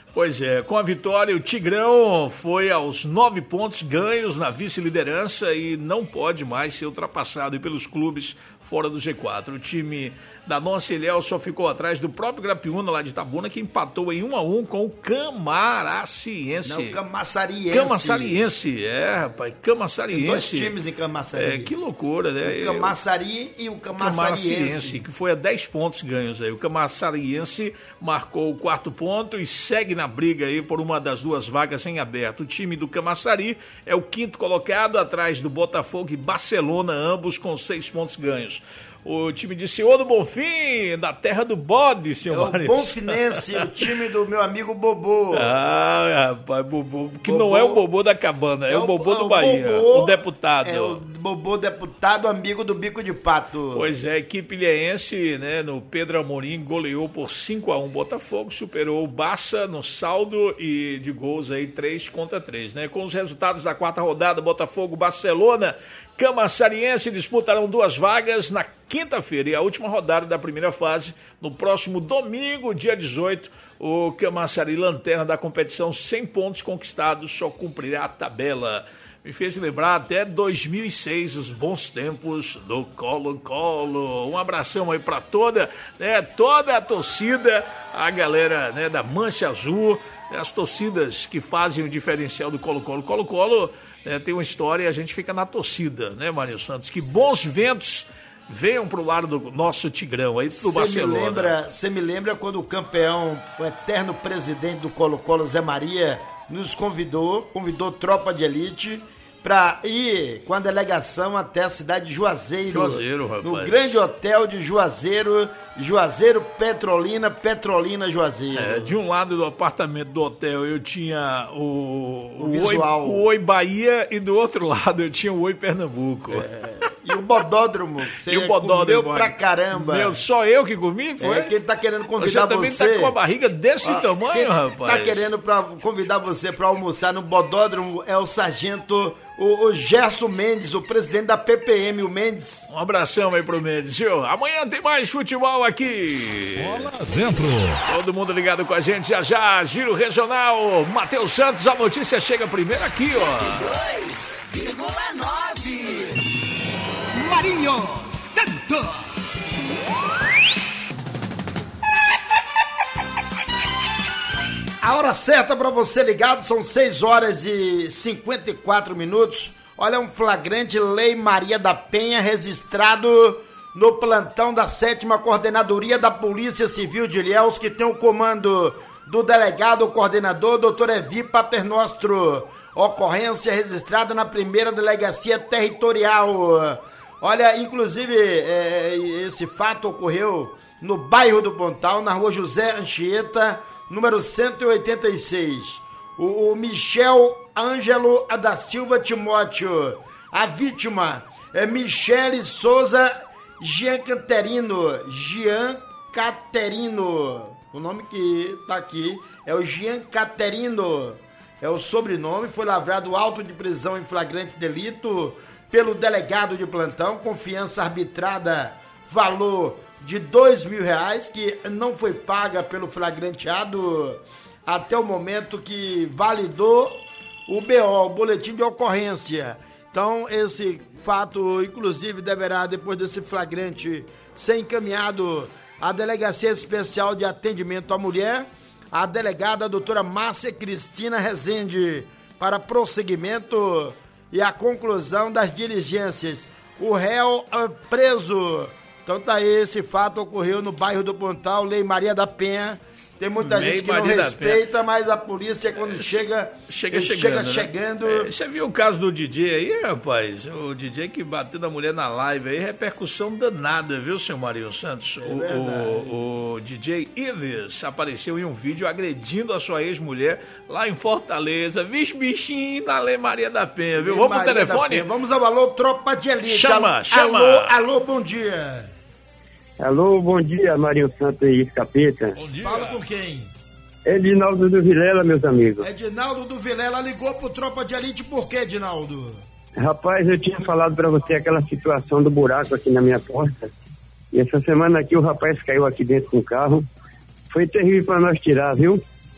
Pois é, com a vitória, o Tigrão foi aos 9 pontos ganhos na vice-liderança e não pode mais ser ultrapassado pelos clubes fora do G4. O time da Nossa Ilhéus só ficou atrás do próprio Grapiúna, lá de Itabuna, que empatou em 1-1 com o Camaçariense. Não, Camaçariense. Camaçariense, rapaz, Camaçariense. Tem 2 times em Camaçari. Que loucura, né? O Camaçari e o Camaçariense. Que foi a 10 pontos ganhos aí. O Camaçariense marcou o 4º ponto e segue na briga aí por uma das 2 vagas em aberto. O time do Camaçari é o 5º colocado, atrás do Botafogo e Barcelona, ambos com 6 pontos ganhos. O time de Senhor do Bonfim, da terra do bode, senhor Mário. O Bonfinense, o time do meu amigo Bobô. Rapaz, Bobô, que Bobô, não é o Bobô da Cabana, é o Bobô do Bahia, Bobô, o deputado. É o Bobô deputado, amigo do Bico de Pato. Pois é, a equipe ilhéense, né, no Pedro Amorim, goleou por 5-1 Botafogo, superou o Barça no saldo e de gols aí 3-3, né? Com os resultados da 4ª rodada, Botafogo, Barcelona, Camaçariense disputarão 2 vagas na quinta-feira e a última rodada da primeira fase no próximo domingo, dia 18. O Camaçari, lanterna da competição, 100 pontos conquistados, só cumprirá a tabela. Me fez lembrar até 2006, os bons tempos do Colo-Colo. Um abração aí para toda a torcida, a galera, né, da Mancha Azul, as torcidas que fazem o diferencial do Colo-Colo. Colo-Colo, né, tem uma história e a gente fica na torcida, né, Mário Santos? Que bons ventos venham pro lado do nosso Tigrão aí do Barcelona. Você me lembra quando o campeão, o eterno presidente do Colo-Colo, Zé Maria, nos convidou tropa de elite para ir com a delegação até a cidade de Juazeiro, rapaz. No grande hotel de Juazeiro, Petrolina, Juazeiro. De um lado do apartamento do hotel eu tinha o visual. O Oi Bahia e do outro lado eu tinha o Oi Pernambuco. E o Bodódromo, que você comeu pra caramba. Só eu que comi, foi? Quem tá querendo convidar você... Você também tá com a barriga desse tamanho, rapaz. Tá querendo convidar você pra almoçar no Bodódromo é o sargento... O Gerson Mendes, o presidente da PPM, o Mendes. Um abração aí pro Mendes, viu? Amanhã tem mais futebol aqui. Bola dentro. Todo mundo ligado com a gente já. Giro Regional. Matheus Santos, a notícia chega primeiro aqui, ó. 2,9. Marinho Santos. A hora certa para você ligado, são 6 horas e 54 minutos. Olha, um flagrante Lei Maria da Penha registrado no plantão da 7ª Coordenadoria da Polícia Civil de Ilhéus, que tem o comando do delegado coordenador, Dr. Evi Paternostro. Ocorrência registrada na 1ª Delegacia Territorial. Olha, inclusive, esse fato ocorreu no bairro do Pontal, na rua José Anchieta, número 186. O Michel Ângelo da Silva Timóteo. A vítima é Michele Souza Giancaterino. O nome que tá aqui é o Giancaterino. É o sobrenome. Foi lavrado auto de prisão em flagrante delito pelo delegado de plantão. Confiança arbitrada, valor de R$2.000, que não foi paga pelo flagranteado até o momento que validou o BO, o boletim de ocorrência. Então, esse fato, inclusive, deverá, depois desse flagrante, ser encaminhado à Delegacia Especial de Atendimento à Mulher, a delegada a doutora Márcia Cristina Rezende, para prosseguimento e a conclusão das diligências. O réu preso. Então tá aí, esse fato ocorreu no bairro do Pontal, Lei Maria da Penha. Tem muita gente que não respeita, mas a polícia quando chega chegando. Né? Você viu o caso do DJ aí, rapaz? O DJ que bateu na mulher na live aí, repercussão danada, viu, senhor Marinho Santos? O DJ Ives apareceu em um vídeo agredindo a sua ex-mulher lá em Fortaleza. Vixe, bichinho, na Lei Maria da Penha, viu? Vamos pro telefone? Vamos ao alô, tropa de elite. Chama. Alô, bom dia. Alô, bom dia, Marinho Santos e Capeta. Bom dia. Fala com quem? Edinaldo do Vilela, meus amigos. Edinaldo do Vilela ligou pro Tropa de Elite, por quê, Edinaldo? Rapaz, eu tinha falado pra você aquela situação do buraco aqui na minha porta. E essa semana aqui o rapaz caiu aqui dentro com o carro. Foi terrível pra nós tirar, viu?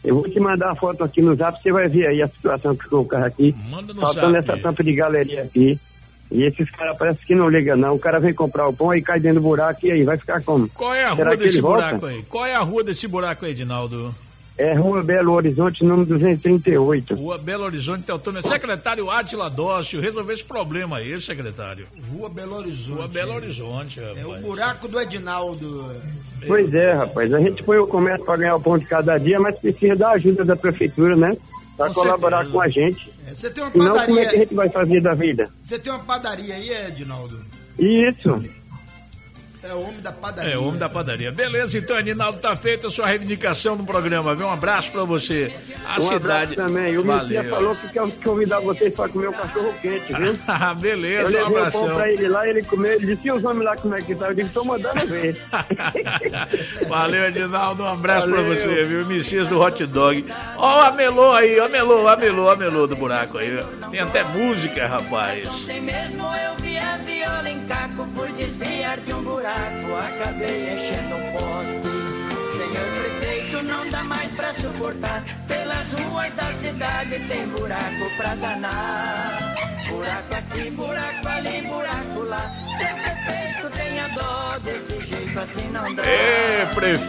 Eu vou te mandar a foto aqui no zap, você vai ver aí a situação que ficou o carro aqui. Manda no faltando zap. essa tampa de galeria aqui. E esses caras parece que não ligam não. O cara vem comprar o pão e cai dentro do buraco e aí vai ficar como? Qual é a Será rua que desse ele volta? buraco aí? Qual é a rua desse buraco aí, Edinaldo? É Rua Belo Horizonte, número 238. Rua Belo Horizonte, Teotônio. Secretário Átila Dócio, resolver esse problema aí, secretário. Rua Belo Horizonte. Rua Belo Horizonte, rapaz. É o buraco do Edinaldo. Pois é, rapaz. A gente põe o comércio para ganhar o pão de cada dia, mas precisa da ajuda da prefeitura, né? Para Com colaborar certeza. com a gente. Você tem uma Senão, como é que a padaria. gente vai fazer da vida? Você tem uma padaria aí, Edinaldo? Isso. É o homem da padaria. É, o homem da padaria. Beleza, então, Edinaldo, tá feita a sua reivindicação no programa, viu? Um abraço pra você. A Um cidade. abraço também. O Messias Valeu. falou que quer convidar vocês para comer um cachorro quente, viu? Beleza, Eu um levei o abração. pão pra ele lá, ele comeu, ele disse, e os homens lá como é que tá? Eu disse, tô mandando ver. Valeu, Edinaldo, um abraço Valeu. pra você, viu? Messias do hot dog. Ó, a melô aí, a melô do buraco aí. Tem até música, rapaz. Ontem mesmo eu vi a viola em caco, fui desviar de um buraco, acabei enchendo um poste. Senhor prefeito, não dá mais pra suportar, pelas ruas da cidade tem buraco pra danar. Buraco aqui, buraco ali, buraco lá. Seu prefeito, tenha dó, desse jeito assim não dá. Ê,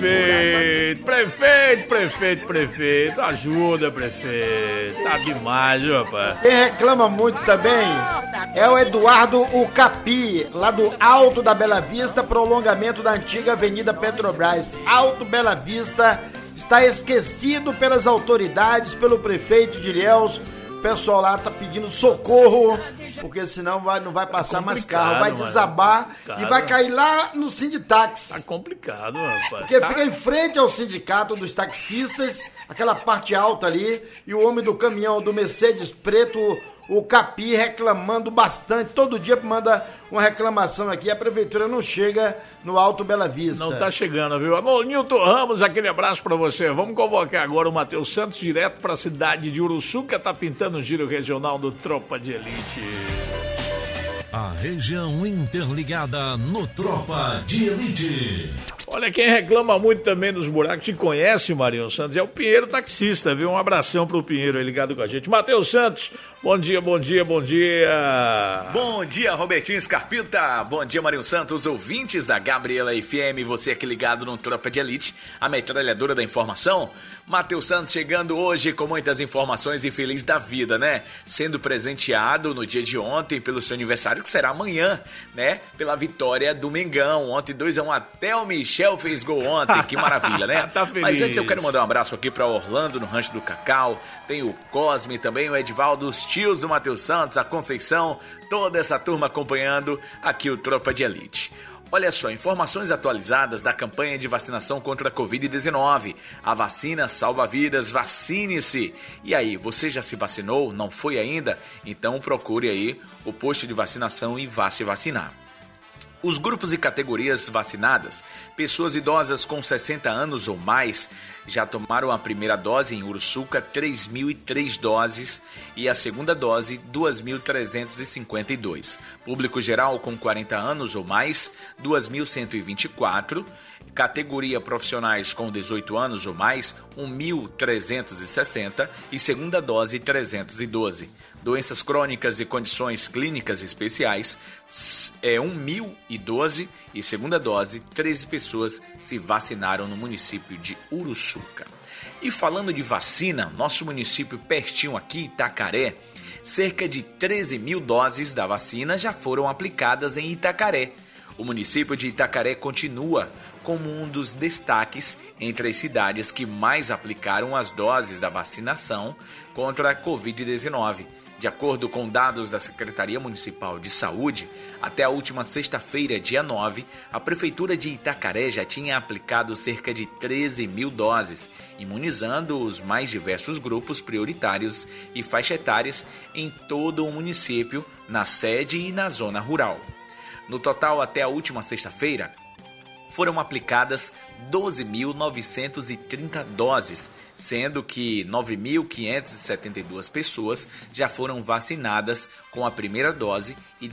prefeito, ajuda, prefeito. Tá demais, viu, rapaz? Quem reclama muito também é o Eduardo Ucapi, lá do Alto da Bela Vista, prolongamento da antiga Avenida Petrobras. Alto Bela Vista está esquecido pelas autoridades, pelo prefeito de Ilhéus. O pessoal lá tá pedindo socorro, porque senão não vai passar mais carro, vai mano. desabar Cara. e vai cair lá no Sinditax. Tá complicado, rapaz. Porque Tá- fica em frente ao sindicato dos taxistas, aquela parte alta ali, e o homem do caminhão do Mercedes preto, o Capi, reclamando bastante. Todo dia manda uma reclamação aqui, a prefeitura não chega no Alto Bela Vista. Não tá chegando, viu? Amor, Nilton Ramos, aquele abraço pra você. Vamos convocar agora o Matheus Santos direto pra cidade de Uruçuca, tá pintando o giro regional do Tropa de Elite. A região interligada no Tropa de Elite. Olha, quem reclama muito também dos buracos, te conhece, Marinho Santos, é o Pinheiro taxista, viu? Um abração pro Pinheiro aí ligado com a gente. Matheus Santos, bom dia. Bom dia, Robertinho Scarpita. Bom dia, Marinho Santos, ouvintes da Gabriela FM. Você aqui ligado no Tropa de Elite, a metralhadora da informação. Matheus Santos chegando hoje com muitas informações e feliz da vida, né? Sendo presenteado no dia de ontem pelo seu aniversário, que será amanhã, né? Pela vitória do Mengão. Ontem 2-1, até o Michel fez gol ontem. Que maravilha, né? Tá feliz. Mas antes eu quero mandar um abraço aqui para Orlando, no Rancho do Cacau. Tem o Cosme também, o Edivaldo, os tios do Matheus Santos, a Conceição, toda essa turma acompanhando aqui o Tropa de Elite. Olha só, informações atualizadas da campanha de vacinação contra a Covid-19. A vacina salva vidas, vacine-se. E aí, você já se vacinou? Não foi ainda? Então procure aí o posto de vacinação e vá se vacinar. Os grupos e categorias vacinadas, pessoas idosas com 60 anos ou mais, já tomaram a primeira dose em Uruçuca, 3.003 doses, e a segunda dose, 2.352. Público geral com 40 anos ou mais, 2.124. Categoria profissionais com 18 anos ou mais, 1.360 e segunda dose 312. Doenças crônicas e condições clínicas especiais, 1.012 e segunda dose 13 pessoas se vacinaram no município de Uruçuca. E falando de vacina, nosso município pertinho aqui, Itacaré, cerca de 13 mil doses da vacina já foram aplicadas em Itacaré. O município de Itacaré continua como um dos destaques entre as cidades que mais aplicaram as doses da vacinação contra a Covid-19. De acordo com dados da Secretaria Municipal de Saúde, até a última sexta-feira, dia 9, a Prefeitura de Itacaré já tinha aplicado cerca de 13 mil doses, imunizando os mais diversos grupos prioritários e faixa etárias em todo o município, na sede e na zona rural. No total, até a última sexta-feira, foram aplicadas 12.930 doses, sendo que 9.572 pessoas já foram vacinadas com a primeira dose e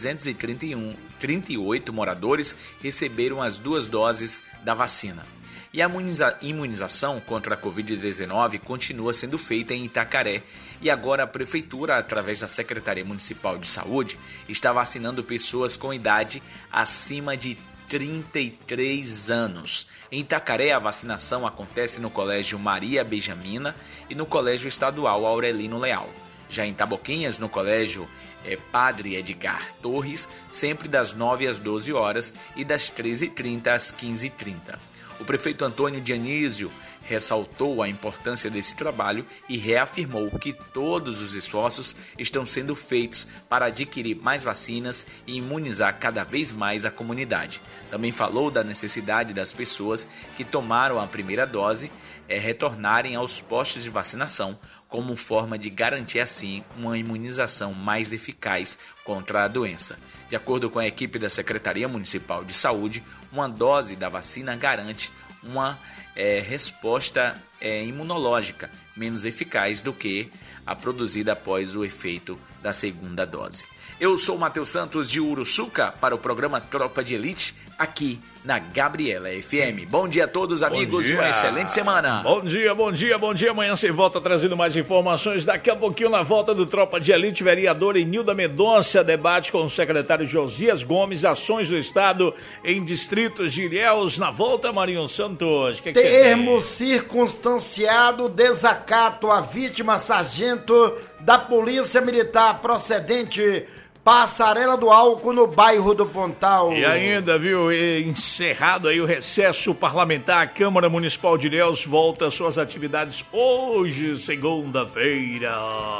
3.338 moradores receberam as duas doses da vacina. E a imunização contra a Covid-19 continua sendo feita em Itacaré. E agora a Prefeitura, através da Secretaria Municipal de Saúde, está vacinando pessoas com idade acima de 33 anos. Em Itacaré, a vacinação acontece no Colégio Maria Benjamina e no Colégio Estadual Aurelino Leal. Já em Taboquinhas, no Colégio Padre Edgar Torres, sempre das 9 às 12 horas e das 13h30 às 15h30. O prefeito Antônio Dionísio ressaltou a importância desse trabalho e reafirmou que todos os esforços estão sendo feitos para adquirir mais vacinas e imunizar cada vez mais a comunidade. Também falou da necessidade das pessoas que tomaram a primeira dose retornarem aos postos de vacinação como forma de garantir assim uma imunização mais eficaz contra a doença. De acordo com a equipe da Secretaria Municipal de Saúde, uma dose da vacina garante uma resposta imunológica menos eficaz do que a produzida após o efeito da segunda dose. Eu sou o Matheus Santos de Uruçuca para o programa Tropa de Elite aqui na Gabriela FM. Bom dia a todos, amigos, uma excelente semana. Bom dia. Amanhã você volta trazendo mais informações. Daqui a pouquinho na volta do Tropa de Elite, vereadora Inilda Mendonça debate com o secretário Josias Gomes ações do Estado em distritos de Ilhéus. Na volta, Marinho Santos. Termo circunstanciado, desacato à vítima, sargento da Polícia Militar procedente Passarela do Álcool, no bairro do Pontal. E ainda, viu, encerrado aí o recesso parlamentar, a Câmara Municipal de Ilhéus volta às suas atividades hoje, segunda-feira.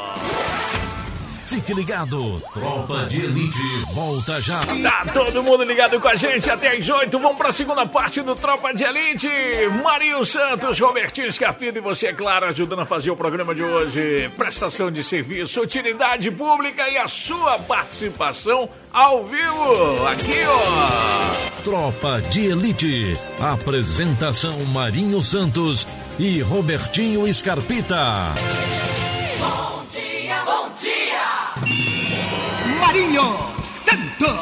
Fique ligado, Tropa de Elite volta já. Tá todo mundo ligado com a gente até às 8. Vamos para a segunda parte do Tropa de Elite. Marinho Santos, Robertinho Scarpino e você, é claro, ajudando a fazer o programa de hoje. Prestação de serviço, utilidade pública e a sua participação ao vivo. Aqui, ó. Tropa de Elite. Apresentação Marinho Santos e Robertinho Scarpita. Bom dia! Marinho Santos.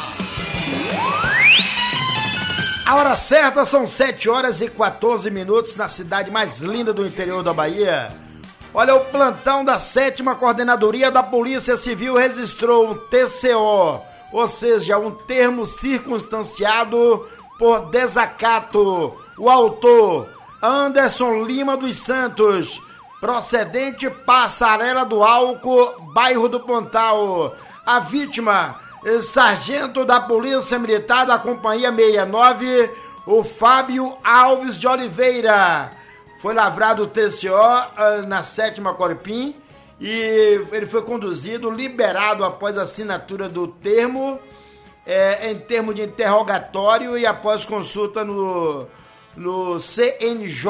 A hora certa são 7 horas e 14 minutos na cidade mais linda do interior da Bahia. Olha, o plantão da 7ª Coordenadoria da Polícia Civil registrou um TCO, ou seja, um termo circunstanciado por desacato. O autor, Anderson Lima dos Santos, procedente Passarela do Álcool, bairro do Pontal. A vítima, sargento da Polícia Militar da Companhia 69, o Fábio Alves de Oliveira. Foi lavrado o TCO na 7ª Corpim e ele foi conduzido, liberado após a assinatura do termo, em termo de interrogatório e após consulta no CNJ.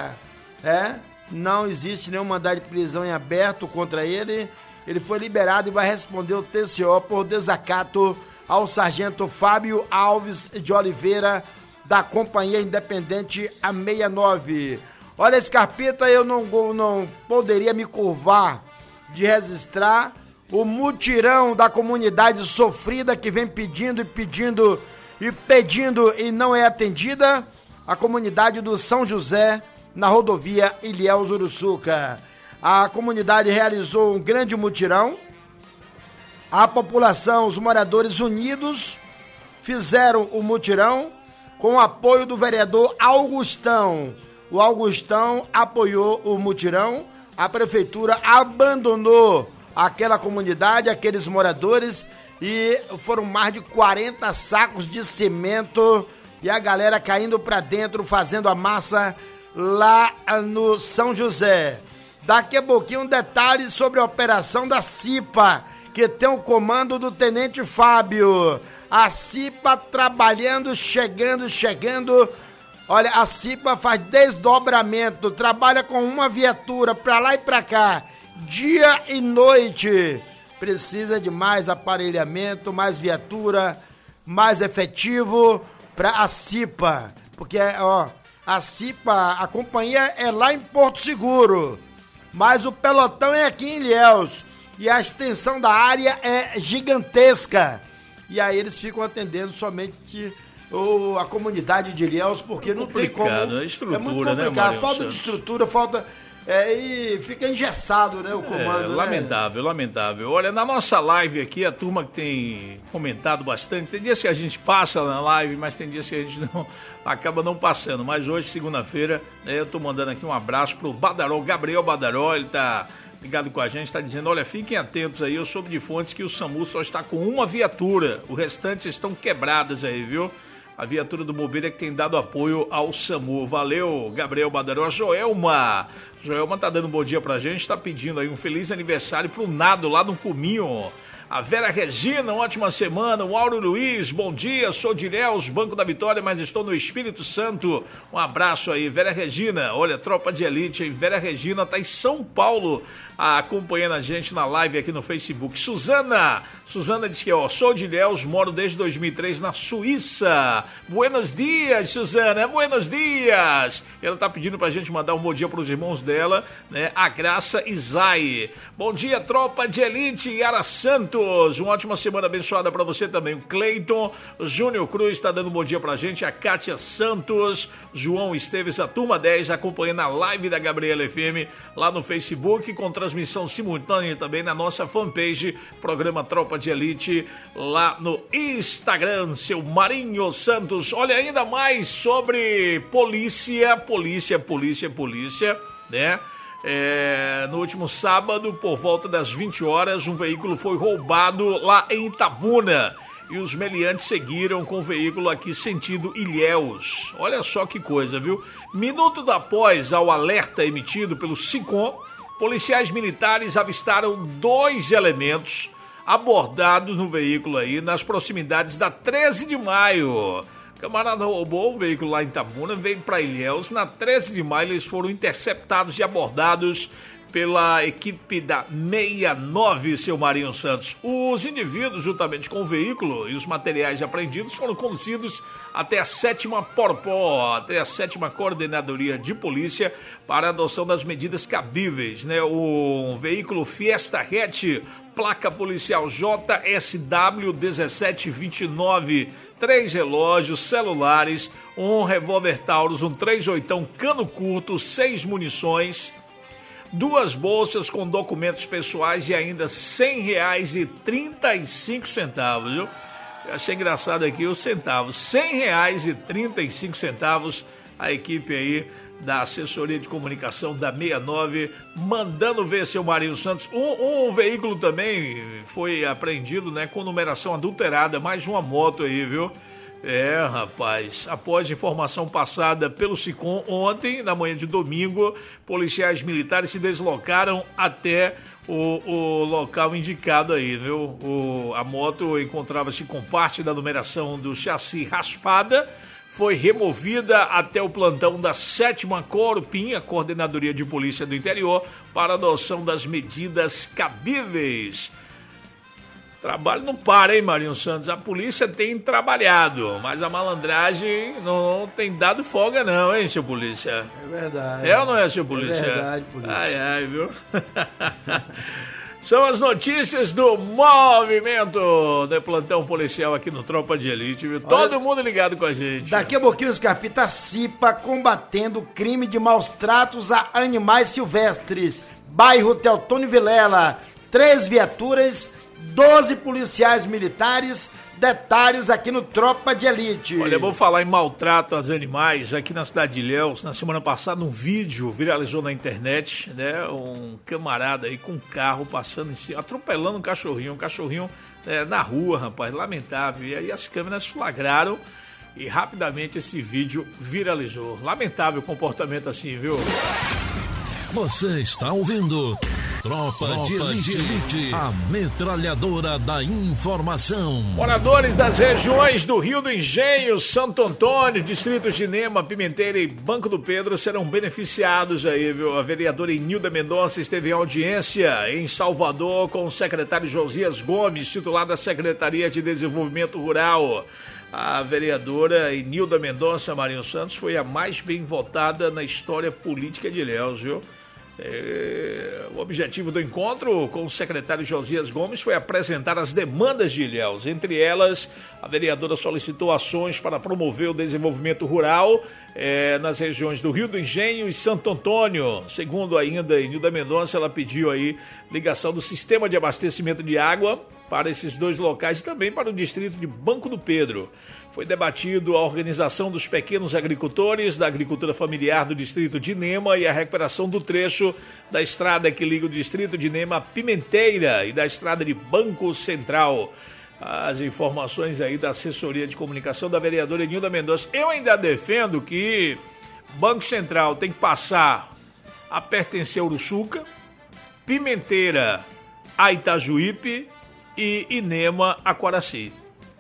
Não existe nenhum mandado de prisão em aberto contra ele. Ele foi liberado e vai responder o TCO por desacato ao sargento Fábio Alves de Oliveira, da Companhia Independente A69. Olha, Scarpita, eu não poderia me curvar de registrar o mutirão da comunidade sofrida que vem pedindo e não é atendida, a comunidade do São José, na rodovia Ilhéus-Uruçuca. A comunidade realizou um grande mutirão. A população, os moradores unidos, fizeram o mutirão com o apoio do vereador Augustão. O Augustão apoiou o mutirão. A prefeitura abandonou aquela comunidade, aqueles moradores, e foram mais de 40 sacos de cimento e a galera caindo para dentro, fazendo a massa lá no São José. Daqui a pouquinho um detalhe sobre a operação da CIPA, que tem o comando do Tenente Fábio. A CIPA trabalhando, chegando. Olha, a CIPA faz desdobramento, trabalha com uma viatura pra lá e pra cá, dia e noite. Precisa de mais aparelhamento, mais viatura, mais efetivo pra a CIPA. Porque, a CIPA, a companhia é lá em Porto Seguro, mas o pelotão é aqui em Ilhéus e a extensão da área é gigantesca. E aí eles ficam atendendo somente a comunidade de Ilhéus, porque não tem como. A estrutura, é muito complicado, né, falta de estrutura, falta... e fica engessado, né, o comando. Lamentável, né? lamentável. Olha, na nossa live aqui, a turma que tem comentado bastante, tem dias que a gente passa na live, mas tem dias que a gente acaba não passando. Mas hoje, segunda-feira, eu tô mandando aqui um abraço pro Badaró, Gabriel Badaró, ele tá ligado com a gente, tá dizendo, olha, fiquem atentos aí, eu soube de fontes que o SAMU só está com uma viatura, o restante estão quebradas aí, viu? A viatura do Bombeiro é que tem dado apoio ao SAMU. Valeu, Gabriel Badaró. Joelma tá dando um bom dia pra gente, tá pedindo aí um feliz aniversário pro Nado lá no Cuminho. A Vera Regina, ótima semana. O Auro Luiz, bom dia. Sou de Ilhéus, Banco da Vitória, mas estou no Espírito Santo. Um abraço aí, Vera Regina. Olha, tropa de elite, hein? Vera Regina tá em São Paulo, acompanhando a gente na live aqui no Facebook. Suzana disse que, sou de Ilhéus, moro desde 2003 na Suíça. Buenos dias, Suzana, buenos dias. Ela tá pedindo pra gente mandar um bom dia pros irmãos dela, né? A Graça e Zay. Bom dia, tropa de elite, Yara Santos. Uma ótima semana abençoada pra você também. O Cleiton, o Júnior Cruz tá dando um bom dia pra gente. A Kátia Santos, João Esteves, a Turma 10, acompanhando a live da Gabriela FM lá no Facebook, com transmissão simultânea também na nossa fanpage, programa Tropa de Elite, lá no Instagram, seu Marinho Santos. Olha, ainda mais sobre polícia, né? No último sábado, por volta das 20 horas, um veículo foi roubado lá em Itabuna. E os meliantes seguiram com o veículo aqui sentido Ilhéus. Olha só que coisa, viu? Minutos após ao alerta emitido pelo SICOM, policiais militares avistaram 2 elementos abordados no veículo aí nas proximidades da 13 de maio. O camarada roubou o veículo lá em Itabuna, veio para Ilhéus. Na 13 de maio eles foram interceptados e abordados pela equipe da 69, seu Marinho Santos. Os indivíduos, juntamente com o veículo e os materiais apreendidos, foram conduzidos até a 7ª Porpó, até a 7ª Coordenadoria de Polícia, para a adoção das medidas cabíveis, né? O veículo Fiesta Hatch, placa policial JSW 1729, 3 relógios, celulares, um revólver Taurus, um 38 cano curto, 6 munições, 2 bolsas com documentos pessoais e ainda R$100,35, viu? Eu achei engraçado aqui os centavos, R$100,35, a equipe aí da assessoria de comunicação da 69, mandando ver, seu Marinho Santos. Um veículo também foi apreendido, né, com numeração adulterada, mais uma moto aí, viu? Rapaz, após informação passada pelo SICOM ontem, na manhã de domingo, policiais militares se deslocaram até o local indicado aí, viu? A moto encontrava-se com parte da numeração do chassi raspada, foi removida até o plantão da 7ª Corpim, a Coordenadoria de Polícia do Interior, para adoção das medidas cabíveis. Trabalho não para, hein, Marinho Santos? A polícia tem trabalhado, mas a malandragem não tem dado folga não, hein, seu polícia? É verdade. É ou não é, seu polícia? É verdade, polícia. Ai, viu? São as notícias do movimento de plantão policial aqui no Tropa de Elite, viu? Todo mundo ligado com a gente. Daqui a pouquinho, Scarpita, CIPA combatendo crime de maus tratos a animais silvestres. Bairro Teotônio Vilela, 3 viaturas, 12 policiais militares, detalhes aqui no Tropa de Elite. Olha, eu vou falar em maltrato aos animais aqui na cidade de Ilhéus. Na semana passada, um vídeo viralizou na internet, né? Um camarada aí com um carro passando em cima, atropelando um cachorrinho na rua, rapaz, lamentável. E aí as câmeras flagraram e rapidamente esse vídeo viralizou. Lamentável comportamento assim, viu? Você está ouvindo Tropa de Elite, a metralhadora da informação. Moradores das regiões do Rio do Engenho, Santo Antônio, distritos de Nema, Pimenteira e Banco do Pedro serão beneficiados aí, viu? A vereadora Inilda Mendonça esteve em audiência em Salvador com o secretário Josias Gomes, titular da Secretaria de Desenvolvimento Rural. A vereadora Inilda Mendonça, Marinho Santos, foi a mais bem votada na história política de Ilhéus, viu? O objetivo do encontro com o secretário Josias Gomes foi apresentar as demandas de Ilhéus. Entre elas, a vereadora solicitou ações para promover o desenvolvimento rural nas regiões do Rio do Engenho e Santo Antônio. Segundo ainda Nilda Mendonça, ela pediu aí ligação do sistema de abastecimento de água para esses dois locais e também para o distrito de Banco do Pedro. Foi debatido a organização dos pequenos agricultores, da agricultura familiar do distrito de Nema e a recuperação do trecho da estrada que liga o distrito de Nema a Pimenteira e da estrada de Banco Central. As informações aí da assessoria de comunicação da vereadora Nilda Mendonça. Eu ainda defendo que Banco Central tem que passar a pertencer a Uruçuca, Pimenteira a Itajuípe e Inema a Quaraci.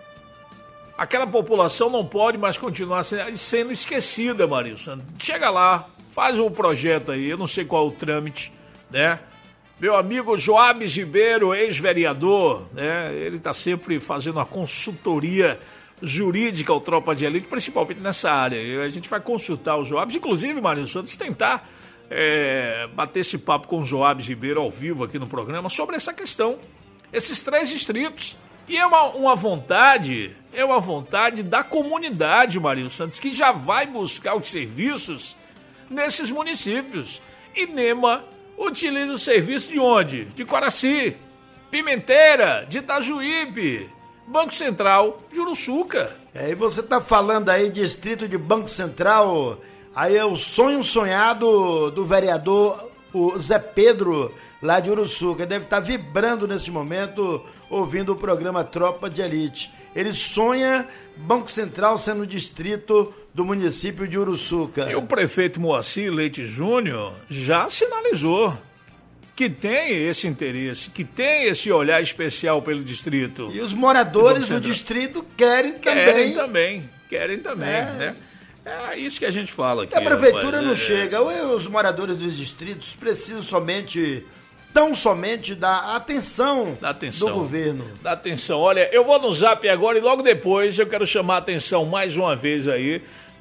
Aquela população não pode mais continuar sendo esquecida, Marinho Santos. Chega lá, faz um projeto aí, eu não sei qual é o trâmite, né? Meu amigo Joabes Ribeiro, ex-vereador, né? Ele está sempre fazendo uma consultoria jurídica ao Tropa de Elite, principalmente nessa área. E a gente vai consultar o Joabes, inclusive, Marinho Santos, tentar bater esse papo com o Joabes Ribeiro ao vivo aqui no programa sobre essa questão, esses 3 distritos. E é uma vontade da comunidade, Marinho Santos, que já vai buscar os serviços nesses municípios. E Nema utiliza o serviço de onde? De Quaraci, Pimenteira, de Itajuípe, Banco Central de Uruçuca. E você tá falando aí distrito de Banco Central, aí é o sonho sonhado do vereador o Zé Pedro, lá de Uruçuca. Deve estar vibrando neste momento, ouvindo o programa Tropa de Elite. Ele sonha Banco Central sendo distrito do município de Uruçuca. E o prefeito Moacir Leite Júnior já sinalizou que tem esse interesse, que tem esse olhar especial pelo distrito. E os moradores do distrito querem também, né? É isso que a gente fala aqui. A prefeitura não chega, os moradores dos distritos precisam tão somente da atenção do governo. Da atenção. Olha, eu vou no Zap agora e logo depois eu quero chamar a atenção mais uma vez aí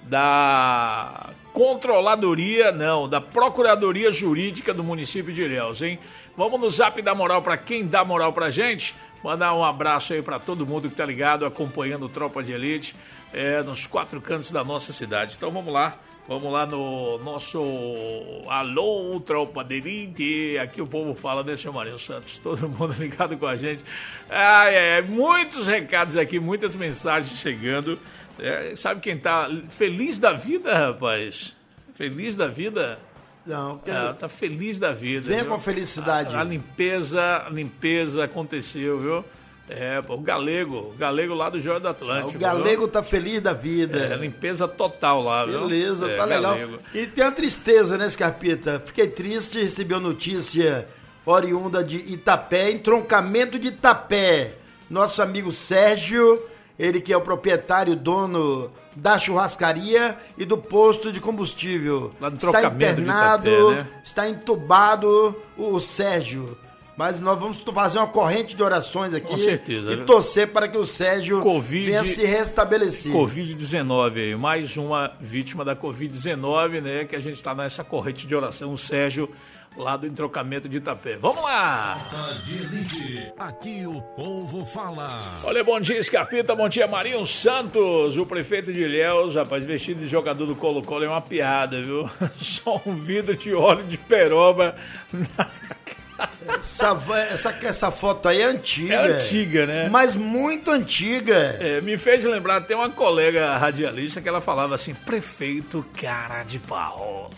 da da Procuradoria Jurídica do município de Ilhéus, hein? Vamos no Zap dar moral pra quem dá moral pra gente. Mandar um abraço aí pra todo mundo que tá ligado, acompanhando o Tropa de Elite, nos 4 cantos da nossa cidade. Então vamos lá no nosso Alô, Tropa de Elite. Aqui o povo fala, né, seu Marinho Santos? Todo mundo ligado com a gente. Muitos recados aqui, muitas mensagens chegando. Sabe quem tá feliz da vida, rapaz? Feliz da vida? Não, tá feliz da vida. Venha viu? com felicidade. A limpeza aconteceu, viu? O Galego lá do Joia do Atlântico. O Galego viu? Tá feliz da vida. Limpeza total lá, viu? Beleza, tá legal. Galego. E tem uma tristeza, né, Scarpita? Fiquei triste, recebeu notícia oriunda de Itapé, entroncamento de Itapé. Nosso amigo Sérgio, ele que é o proprietário, dono da churrascaria e do posto de combustível. Lá no está internado, de Itapé, né? Está entubado o Sérgio. Mas nós vamos fazer uma corrente de orações aqui. Com certeza. E torcer para que o Sérgio venha se restabelecer. Covid-19 aí, mais uma vítima da Covid-19, né? Que a gente está nessa corrente de oração, o Sérgio, lá do entrocamento de Itapé. Vamos lá! Aqui o povo fala. Olha, bom dia, Scarpita, bom dia, Marinho Santos, o prefeito de Ilhéus, rapaz, vestido de jogador do Colo-Colo é uma piada, viu? Só um vidro de óleo de peroba na... Essa foto aí é antiga. É antiga, né? Mas muito antiga. Me fez lembrar, tem uma colega radialista que ela falava assim, prefeito cara de pau.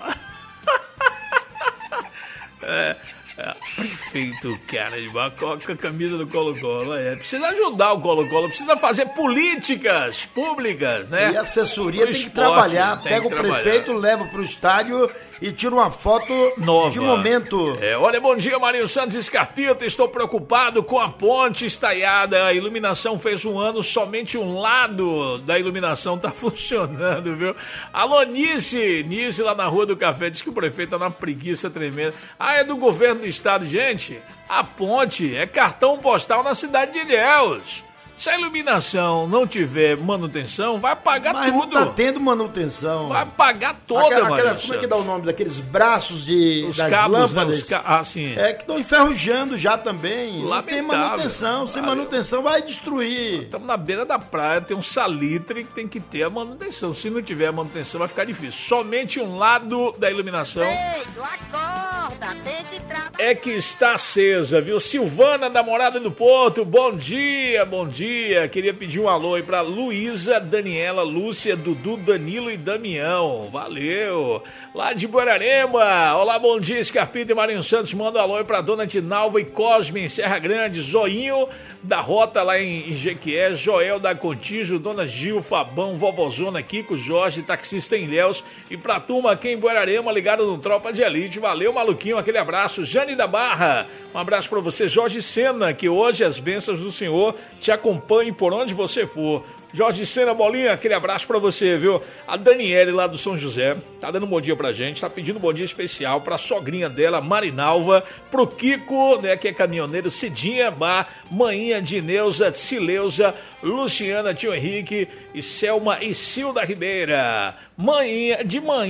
Prefeito cara de pau, com a camisa do Colo-Colo. Precisa ajudar o Colo-Colo, precisa fazer políticas públicas, né? E a assessoria tem que trabalhar. Pega o prefeito, leva pro estádio e tira uma foto nova, de momento. Olha, bom dia, Marinho Santos e Scarpita. Estou preocupado com a ponte estaiada. A iluminação fez um ano, somente um lado da iluminação tá funcionando, viu? Alô, Nice lá na Rua do Café, diz que o prefeito tá numa preguiça tremenda. É do governo do estado, gente. A ponte é cartão postal na cidade de Ilhéus. Se a iluminação não tiver manutenção, vai apagar Mas tudo. não tá tendo manutenção. Vai apagar toda, Aquelas, como é que dá o nome daqueles braços das cabos, lâmpadas? né? Sim. É que estão enferrujando já também. Não tem Lamentável. manutenção. Sem manutenção vai destruir. Estamos na beira da praia, tem um salitre que tem que ter a manutenção. Se não tiver a manutenção, vai ficar difícil. Somente um lado da iluminação é que está acesa, viu? Silvana, da Morada do Porto, bom dia, bom dia. Queria pedir um alô aí pra Luísa, Daniela, Lúcia, Dudu, Danilo e Damião. Valeu. Lá de Guararema. Olá, bom dia, Scarpita e Marinho Santos. Manda um alô aí pra Dona Tinalva e Cosme em Serra Grande. Zoinho da Rota lá em Jequié. Joel da Contígio, Dona Gil, Fabão, Vovozona, Kiko, Jorge, taxista em Ilhéus. E pra turma aqui em Guararema, ligado no Tropa de Elite. Valeu, maluquinho, aquele abraço. Jane da Barra, um abraço pra você. Jorge Sena, que hoje as bênçãos do Senhor te acompanhem por onde você for. Jorge Sena, Bolinha, aquele abraço pra você, viu? A Daniele lá do São José tá dando um bom dia pra gente, tá pedindo um bom dia especial pra sogrinha dela, Marinalva, pro Kiko, né, que é caminhoneiro, Cidinha, Maninha, Dineuza, Cileuza, Luciana, Tio Henrique e Selma e Cilda Ribeira. Maninha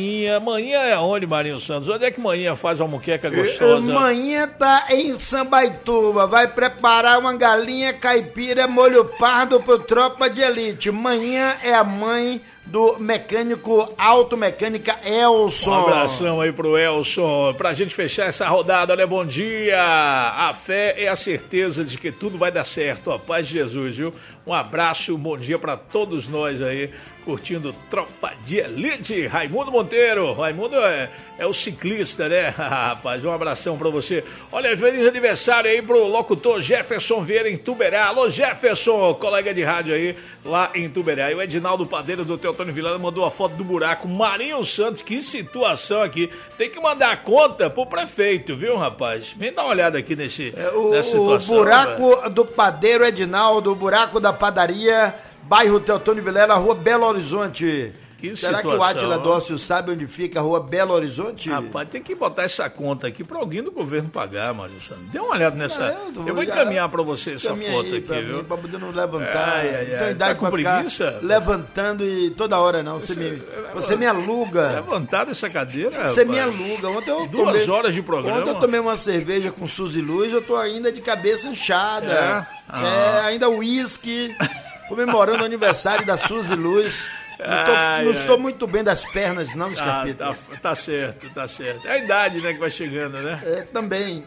é onde, Marinho Santos? Onde é que Maninha faz uma muqueca gostosa? Maninha tá em Sambaituba, vai preparar uma galinha caipira molho pardo pro Tropa de Elite. Maninha é a mãe do mecânico automecânica Elson. Um abração aí pro Elson. Pra gente fechar essa rodada, né? Bom dia. A fé é a certeza de que tudo vai dar certo. A paz de Jesus, viu? Um abraço, um bom dia pra todos nós aí, curtindo Tropa de Elite. Raimundo Monteiro. Raimundo é o ciclista, né? Rapaz, um abração pra você. Olha, feliz aniversário aí pro locutor Jefferson Vieira em Tuberá. Alô, Jefferson, colega de rádio aí, lá em Tuberá. E o Edinaldo Padeiro do Teotônio Vilana mandou a foto do buraco. Marinho Santos, que situação aqui. Tem que mandar a conta pro prefeito, viu, rapaz? Vem dar uma olhada aqui nessa situação. O buraco do Padeiro, Edinaldo, o buraco da padaria, bairro Teotônio Vilela, rua Belo Horizonte. Será que o Átila Dócio sabe onde fica a rua Belo Horizonte? Rapaz, tem que botar essa conta aqui pra alguém do governo pagar, Mário Santos. Dê uma olhada nessa. Eu vou encaminhar pra você essa foto aqui, viu? Pra poder não levantar. Não tem idade tá pra ficar levantando e toda hora, não. Você me aluga. Levantado essa cadeira, Você me aluga. Ontem eu 2 horas de programa. Ontem eu tomei uma cerveja com Suzy Luz, eu tô ainda de cabeça inchada. Ainda uísque, comemorando o aniversário da Suzy Luz. Não estou muito bem das pernas, não, Scarpita. Tá certo. É a idade, né, que vai chegando, né? Também.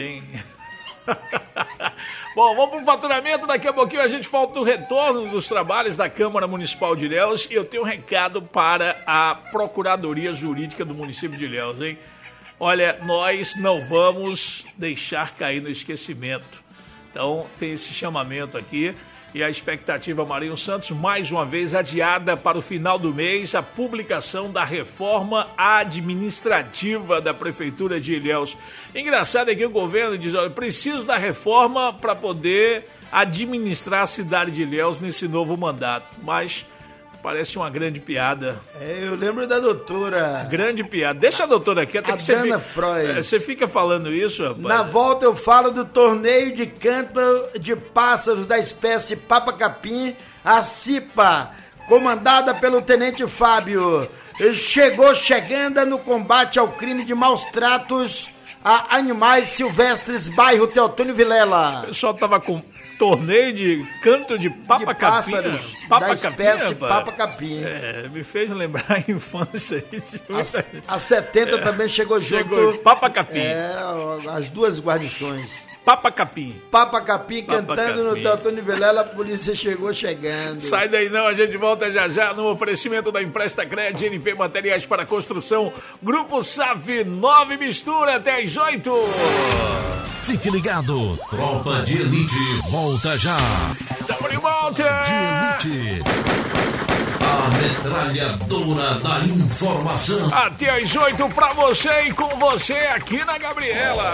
Bom, vamos pro faturamento. Daqui a pouquinho a gente volta no retorno dos trabalhos da Câmara Municipal de Ilhéus. E eu tenho um recado para a Procuradoria Jurídica do município de Ilhéus, hein? Olha, nós não vamos deixar cair no esquecimento. Então, tem esse chamamento aqui. E a expectativa, Marinho Santos, mais uma vez adiada para o final do mês, a publicação da reforma administrativa da Prefeitura de Ilhéus. Engraçado é que o governo diz, olha, preciso da reforma para poder administrar a cidade de Ilhéus nesse novo mandato. Mas parece uma grande piada. Eu lembro da doutora. Grande piada. Deixa a doutora aqui, até que você fica falando isso, rapaz. Na volta eu falo do torneio de canto de pássaros da espécie Papa-Capim, a CIPA, comandada pelo Tenente Fábio. Chegando no combate ao crime de maus tratos a animais silvestres, bairro Teotônio Vilela. O pessoal tava com torneio de canto de Papa-Capim. Da espécie Papa-Capim. Me fez lembrar a infância. A 70 também chegou junto. Papa-Capim. As duas guarnições. Papa-Capim. Papa-Capim cantando no Teotônio Vilela, a polícia chegando. Sai daí não, a gente volta já no oferecimento da Empresta Crédito, NP Materiais para Construção, Grupo SAF, 9 mistura até às 8. Fique ligado, Tropa de Elite volta já. Tamo de volta. De Elite. A metralhadora da informação. Até às 8 pra você e com você aqui na Gabriela.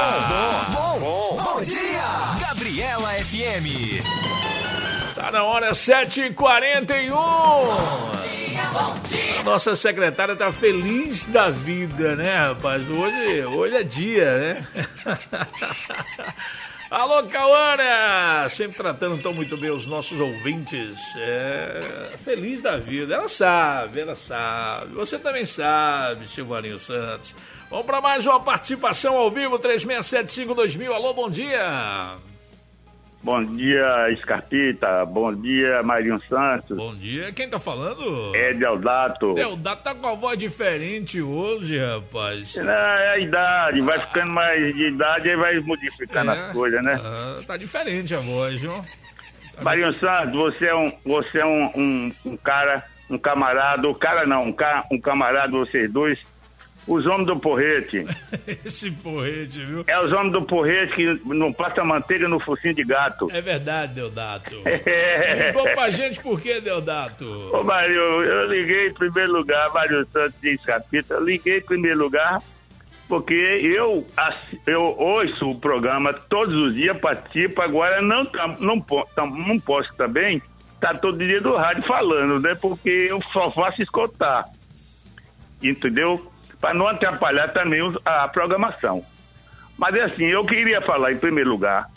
Bom dia, Gabriela FM. Tá na hora, 7h41. Bom dia. A nossa secretária tá feliz da vida, né, rapaz? Hoje é dia, né? Alô, Cauana! Sempre tratando tão muito bem os nossos ouvintes. Feliz da vida. Ela sabe. Você também sabe, seu Marinho Santos. Vamos para mais uma participação ao vivo, 3675-2000. Alô, bom dia. Bom dia, Scarpita. Bom dia, Marinho Santos. Bom dia. Quem tá falando? É Deodato. Deodato tá com a voz diferente hoje, rapaz. É a idade. Vai ficando mais de idade, aí vai modificando as coisas, né? Tá diferente a voz, viu? Marinho Santos, você é um cara, um camarada, um camarada, vocês dois, os homens do porrete. Esse porrete, viu? É os homens do porrete que não passa manteiga no focinho de gato. É verdade, Deodato. Ligou pra gente por quê, Deodato? Ô, Marinho, eu liguei em primeiro lugar, Marinho Santos e Scarpita, eu liguei em primeiro lugar porque eu ouço o programa todos os dias, participo, agora não posso também estar todo dia do rádio falando, né? Porque eu só faço escutar, entendeu? Para não atrapalhar também a programação. Mas é assim, eu queria falar em primeiro lugar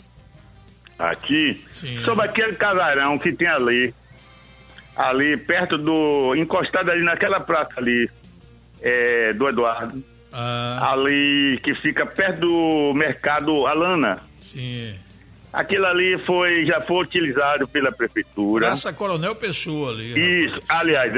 aqui sobre aquele casarão que tem ali perto encostado ali naquela praça ali, do Eduardo, ali que fica perto do mercado Alana. Sim. Aquilo ali já foi utilizado pela prefeitura. Praça Coronel Pessoa ali. Isso, aliás,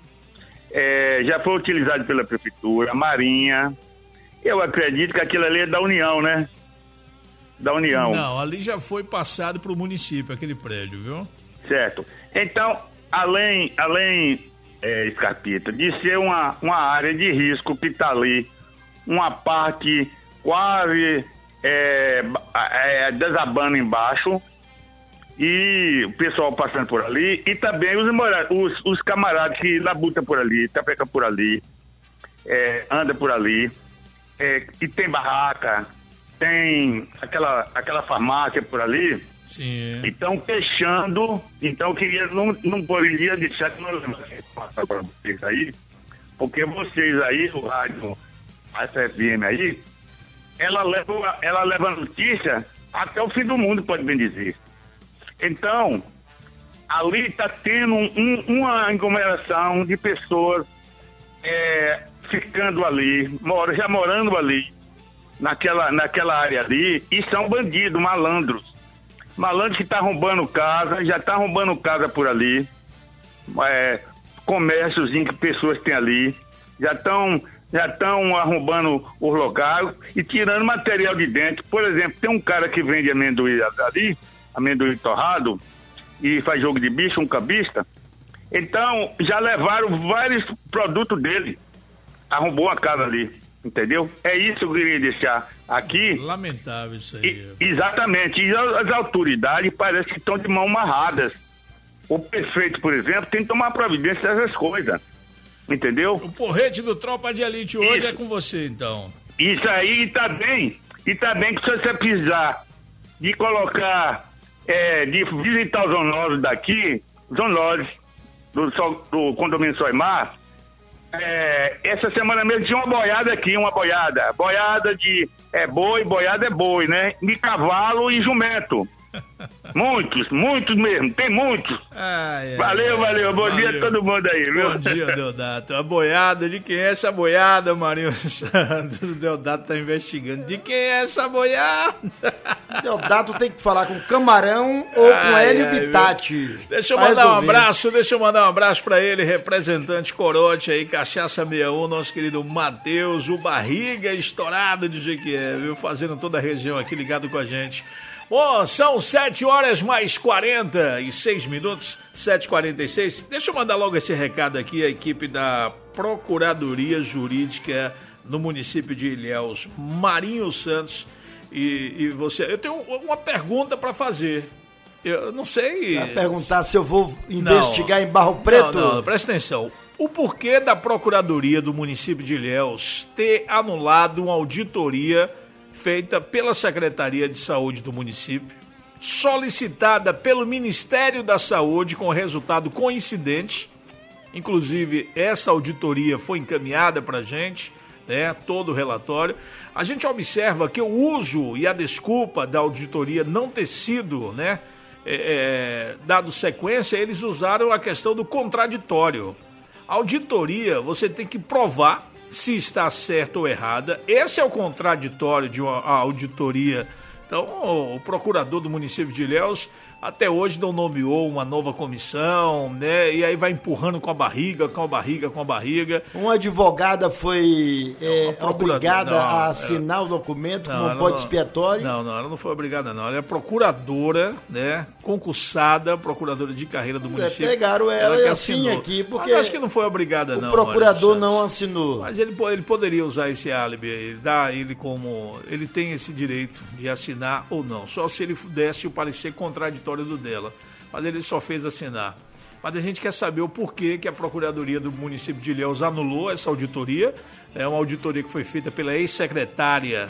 já foi utilizado pela prefeitura, Marinha. Eu acredito que aquilo ali é da União, né? Da União. Não, ali já foi passado para o município, aquele prédio, viu? Certo. Então, além Scarpita, de ser uma área de risco que está ali, uma parte quase desabando embaixo, e o pessoal passando por ali, e também os camaradas que labutam por ali, tapeca por ali, anda por ali, e tem barraca, tem aquela farmácia por ali. Sim. Estão queixando, então eu queria, não poderia deixar que não passar para vocês aí, porque vocês aí, o rádio, a FM aí, ela leva a notícia até o fim do mundo, pode bem dizer. Então, ali está tendo uma aglomeração de pessoas ficando ali, já morando ali, naquela área ali, e são bandidos, malandros que estão roubando casa, já estão roubando casa por ali, comércios que pessoas têm ali, já estão arrombando os locais e tirando material de dentro. Por exemplo, tem um cara que vende amendoim ali, amendoim torrado, e faz jogo de bicho, um cambista. Então, já levaram vários produtos dele. Arrombou a casa ali, entendeu? É isso que eu queria deixar aqui. Lamentável isso aí. Exatamente. E as autoridades parecem que estão de mão amarradas. O prefeito, por exemplo, tem que tomar providência dessas coisas. Entendeu? O porrete do Tropa de Elite hoje é com você, então. Isso aí tá bem. E tá bem que se você precisar de colocar, de visitar os zoonoses daqui, zoonoses do condomínio Soimar, essa semana mesmo tinha uma boiada aqui, boiada de boi, boiada é boi, né? De cavalo e jumento. Muitos mesmo, tem muitos. Valeu. Bom dia a todo mundo aí, viu? Bom dia, Deodato. A boiada, de quem é essa boiada, Marinho Santos? O Deodato tá investigando. De quem é essa boiada? Deodato tem que falar com Camarão ou com Hélio Bitatti. Deixa eu mandar um abraço pra ele, representante Corote aí, Cachaça 61, nosso querido Matheus, o Barriga Estourado de Jequié, viu? Fazendo toda a região aqui ligado com a gente. Bom, são 7h46, 7h46. Deixa eu mandar logo esse recado aqui à equipe da Procuradoria Jurídica no município de Ilhéus, Marinho Santos e você. Eu tenho uma pergunta para fazer. Eu não sei... Vai perguntar se eu vou investigar em Barro Preto? Não, presta atenção. O porquê da Procuradoria do município de Ilhéus ter anulado uma auditoria feita pela Secretaria de Saúde do município, solicitada pelo Ministério da Saúde com resultado coincidente. Inclusive, essa auditoria foi encaminhada para a gente, né, todo o relatório. A gente observa que o uso e a desculpa da auditoria não ter sido, né, dado sequência, eles usaram a questão do contraditório. A auditoria, você tem que provar se está certa ou errada. Esse é o contraditório de uma auditoria. Então, o procurador do município de Ilhéus até hoje não nomeou uma nova comissão, né? E aí vai empurrando com a barriga. Uma advogada foi obrigada a assinar o documento como bode expiatório? Não, ela não foi obrigada, não. Ela é procuradora, né? Concursada, procuradora de carreira do município. Pegaram ela que assim assinou. aqui, porque... Mas acho que não foi obrigada, não. O procurador não assinou. Mas ele poderia usar esse álibi, ele tem esse direito de assinar ou não. Só se ele desse o parecer contraditório do dela, mas ele só fez assinar. Mas a gente quer saber o porquê que a Procuradoria do município de Ilhéus anulou essa auditoria. É uma auditoria que foi feita pela ex-secretária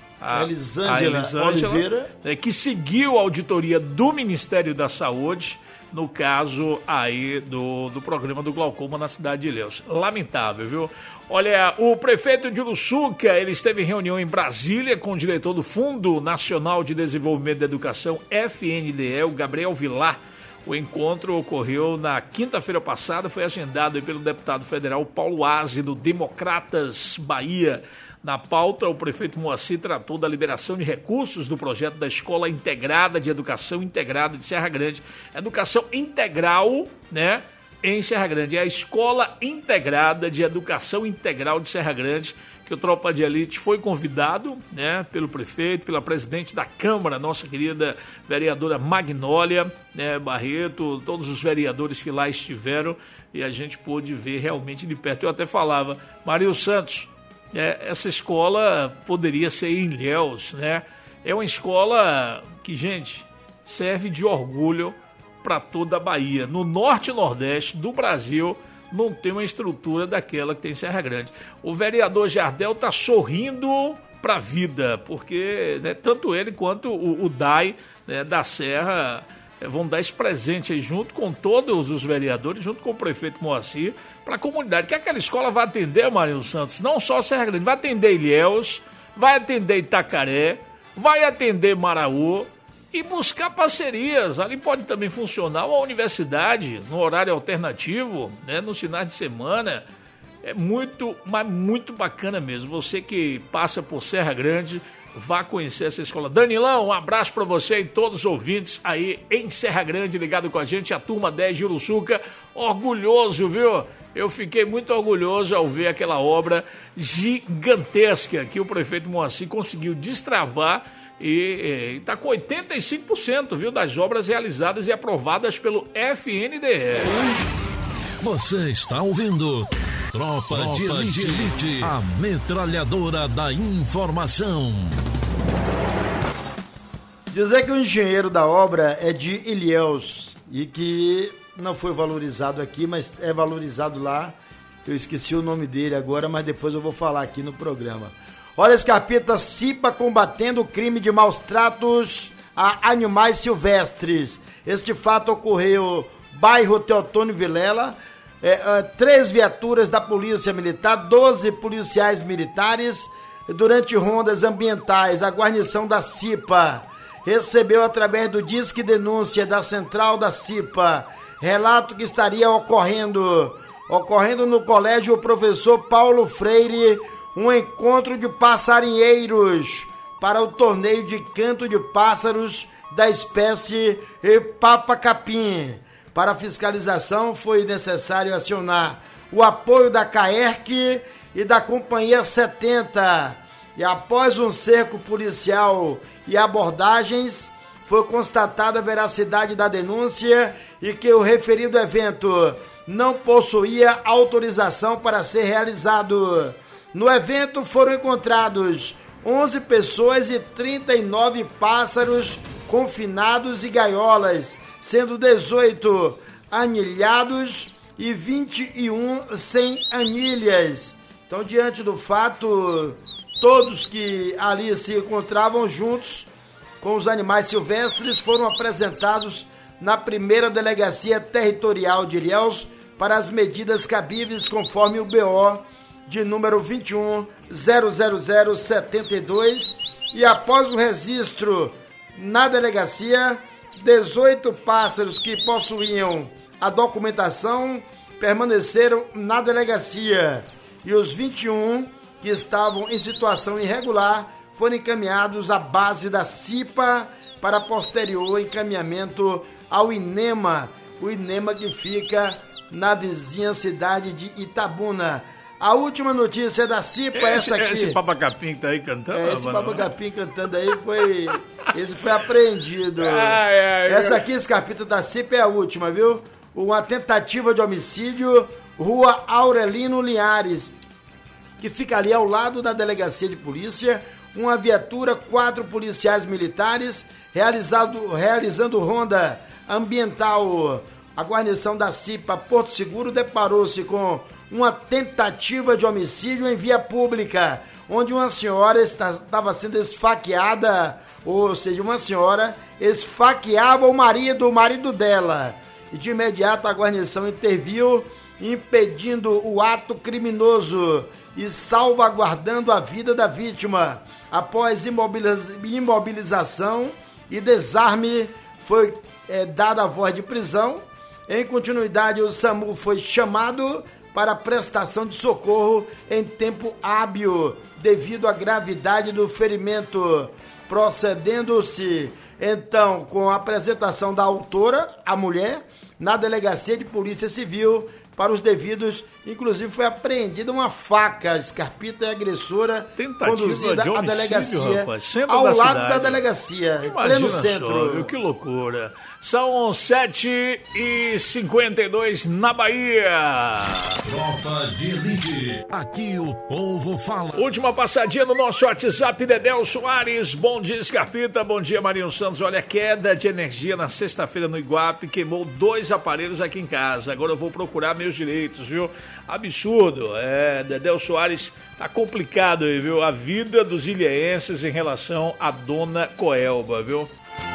Elisângela Oliveira, que seguiu a auditoria do Ministério da Saúde no caso aí do programa do glaucoma na cidade de Ilhéus. Lamentável, viu? Olha, o prefeito de Uruçuca, ele esteve em reunião em Brasília com o diretor do Fundo Nacional de Desenvolvimento da Educação, FNDE, o Gabriel Vilar. O encontro ocorreu na quinta-feira passada, foi agendado pelo deputado federal Paulo Aze, do Democratas Bahia. Na pauta, o prefeito Moacir tratou da liberação de recursos do projeto da Escola Integrada de Educação Integrada de Serra Grande. Educação integral, né? Em Serra Grande, é a Escola Integrada de Educação Integral de Serra Grande, que o Tropa de Elite foi convidado, né, pelo prefeito, pela presidente da Câmara, nossa querida vereadora Magnólia, né, Barreto, todos os vereadores que lá estiveram, e a gente pôde ver realmente de perto. Eu até falava, Mario Santos, essa escola poderia ser em Ilhéus, né? É uma escola que, gente, serve de orgulho para toda a Bahia. No norte e nordeste do Brasil não tem uma estrutura daquela que tem em Serra Grande. O vereador Jardel está sorrindo para a vida, porque, né, tanto ele quanto o DAI, né, da Serra vão dar esse presente aí junto com todos os vereadores, junto com o prefeito Moacir, para a comunidade, que aquela escola vai atender, Marinho Santos, não só Serra Grande, vai atender Ilhéus, vai atender Itacaré, vai atender Maraú, e buscar parcerias. Ali pode também funcionar uma universidade no horário alternativo, né, nos finais de semana. É muito, mas muito bacana mesmo. Você que passa por Serra Grande, vá conhecer essa escola. Danilão, um abraço para você e todos os ouvintes aí em Serra Grande, ligado com a gente, a turma 10 de Uruçuca. Orgulhoso, viu? Eu fiquei muito orgulhoso ao ver aquela obra gigantesca que o prefeito Moacir conseguiu destravar e está com 85%, viu, das obras realizadas e aprovadas pelo FNDE. Você está ouvindo Tropa de Elite, a metralhadora da informação. Dizer que o engenheiro da obra é de Ilhéus e que não foi valorizado aqui, mas é valorizado lá. Eu esqueci o nome dele agora, mas depois eu vou falar aqui no programa. Olha, Scarpeta, CIPA combatendo o crime de maus tratos a animais silvestres. Este fato ocorreu no bairro Teotônio Vilela. 3 viaturas da Polícia Militar, 12 policiais militares, durante rondas ambientais. A guarnição da CIPA recebeu, através do Disque Denúncia da Central da CIPA, relato que estaria ocorrendo no Colégio Professor Paulo Freire um encontro de passarinheiros para o torneio de canto de pássaros da espécie papa-capim. Para a fiscalização foi necessário acionar o apoio da CAERC e da Companhia 70. E após um cerco policial e abordagens, foi constatada a veracidade da denúncia e que o referido evento não possuía autorização para ser realizado. No evento foram encontrados 11 pessoas e 39 pássaros confinados e gaiolas, sendo 18 anilhados e 21 sem anilhas. Então, diante do fato, todos que ali se encontravam juntos com os animais silvestres foram apresentados na primeira delegacia territorial de Ilhéus para as medidas cabíveis conforme o BO de número 2100072, e após o registro na delegacia, 18 pássaros que possuíam a documentação permaneceram na delegacia, e os 21 que estavam em situação irregular foram encaminhados à base da CIPA para posterior encaminhamento ao INEMA, o INEMA que fica na vizinha cidade de Itabuna. A última notícia da CIPA é essa aqui. Esse papacapim que tá aí cantando? Esse papacapim cantando aí foi apreendido. Essa aqui, Scarpita, da CIPA é a última, viu? Uma tentativa de homicídio, Rua Aurelino Linhares, que fica ali ao lado da delegacia de polícia. Uma viatura, 4 policiais militares, realizando ronda ambiental. A guarnição da CIPA Porto Seguro deparou-se com uma tentativa de homicídio em via pública, onde uma senhora estava sendo esfaqueada, ou seja, uma senhora esfaqueava o marido dela. E de imediato a guarnição interviu, impedindo o ato criminoso e salvaguardando a vida da vítima. Após imobilização e desarme, foi dada a voz de prisão. Em continuidade, o SAMU foi chamado para prestação de socorro em tempo hábil, devido à gravidade do ferimento, procedendo-se, então, com a apresentação da autora, a mulher, na delegacia de polícia civil, para os devidos, inclusive foi apreendida uma faca, Scarpita e agressora, conduzida à delegacia, rapaz, ao lado da delegacia, em pleno centro. Só, que loucura. São 7h52 na Bahia. Tropa de Elite, aqui o povo fala. Última passadinha no nosso WhatsApp, Dedéu Soares. Bom dia, Scarpita. Bom dia, Marinho Santos. Olha, queda de energia na sexta-feira no Iguape queimou 2 aparelhos aqui em casa. Agora eu vou procurar meus direitos, viu? Absurdo. Dedéu Soares, tá complicado aí, viu? A vida dos ilhéenses em relação à dona Coelba, viu?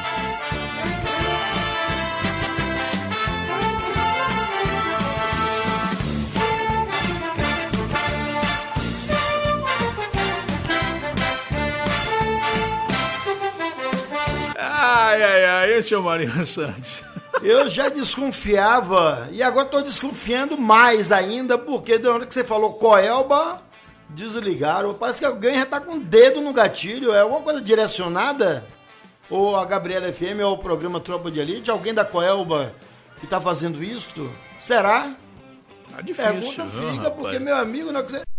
Esse é o Marinho Santos. Eu já desconfiava e agora estou desconfiando mais ainda, porque da hora que você falou Coelba, desligaram. Parece que alguém já está com o dedo no gatilho. É alguma coisa direcionada? Ou a Gabriela FM ou o programa Tropa de Elite? Alguém da Coelba que está fazendo isso? Será? Tá difícil. Pergunta fica, porque meu amigo, não é que você...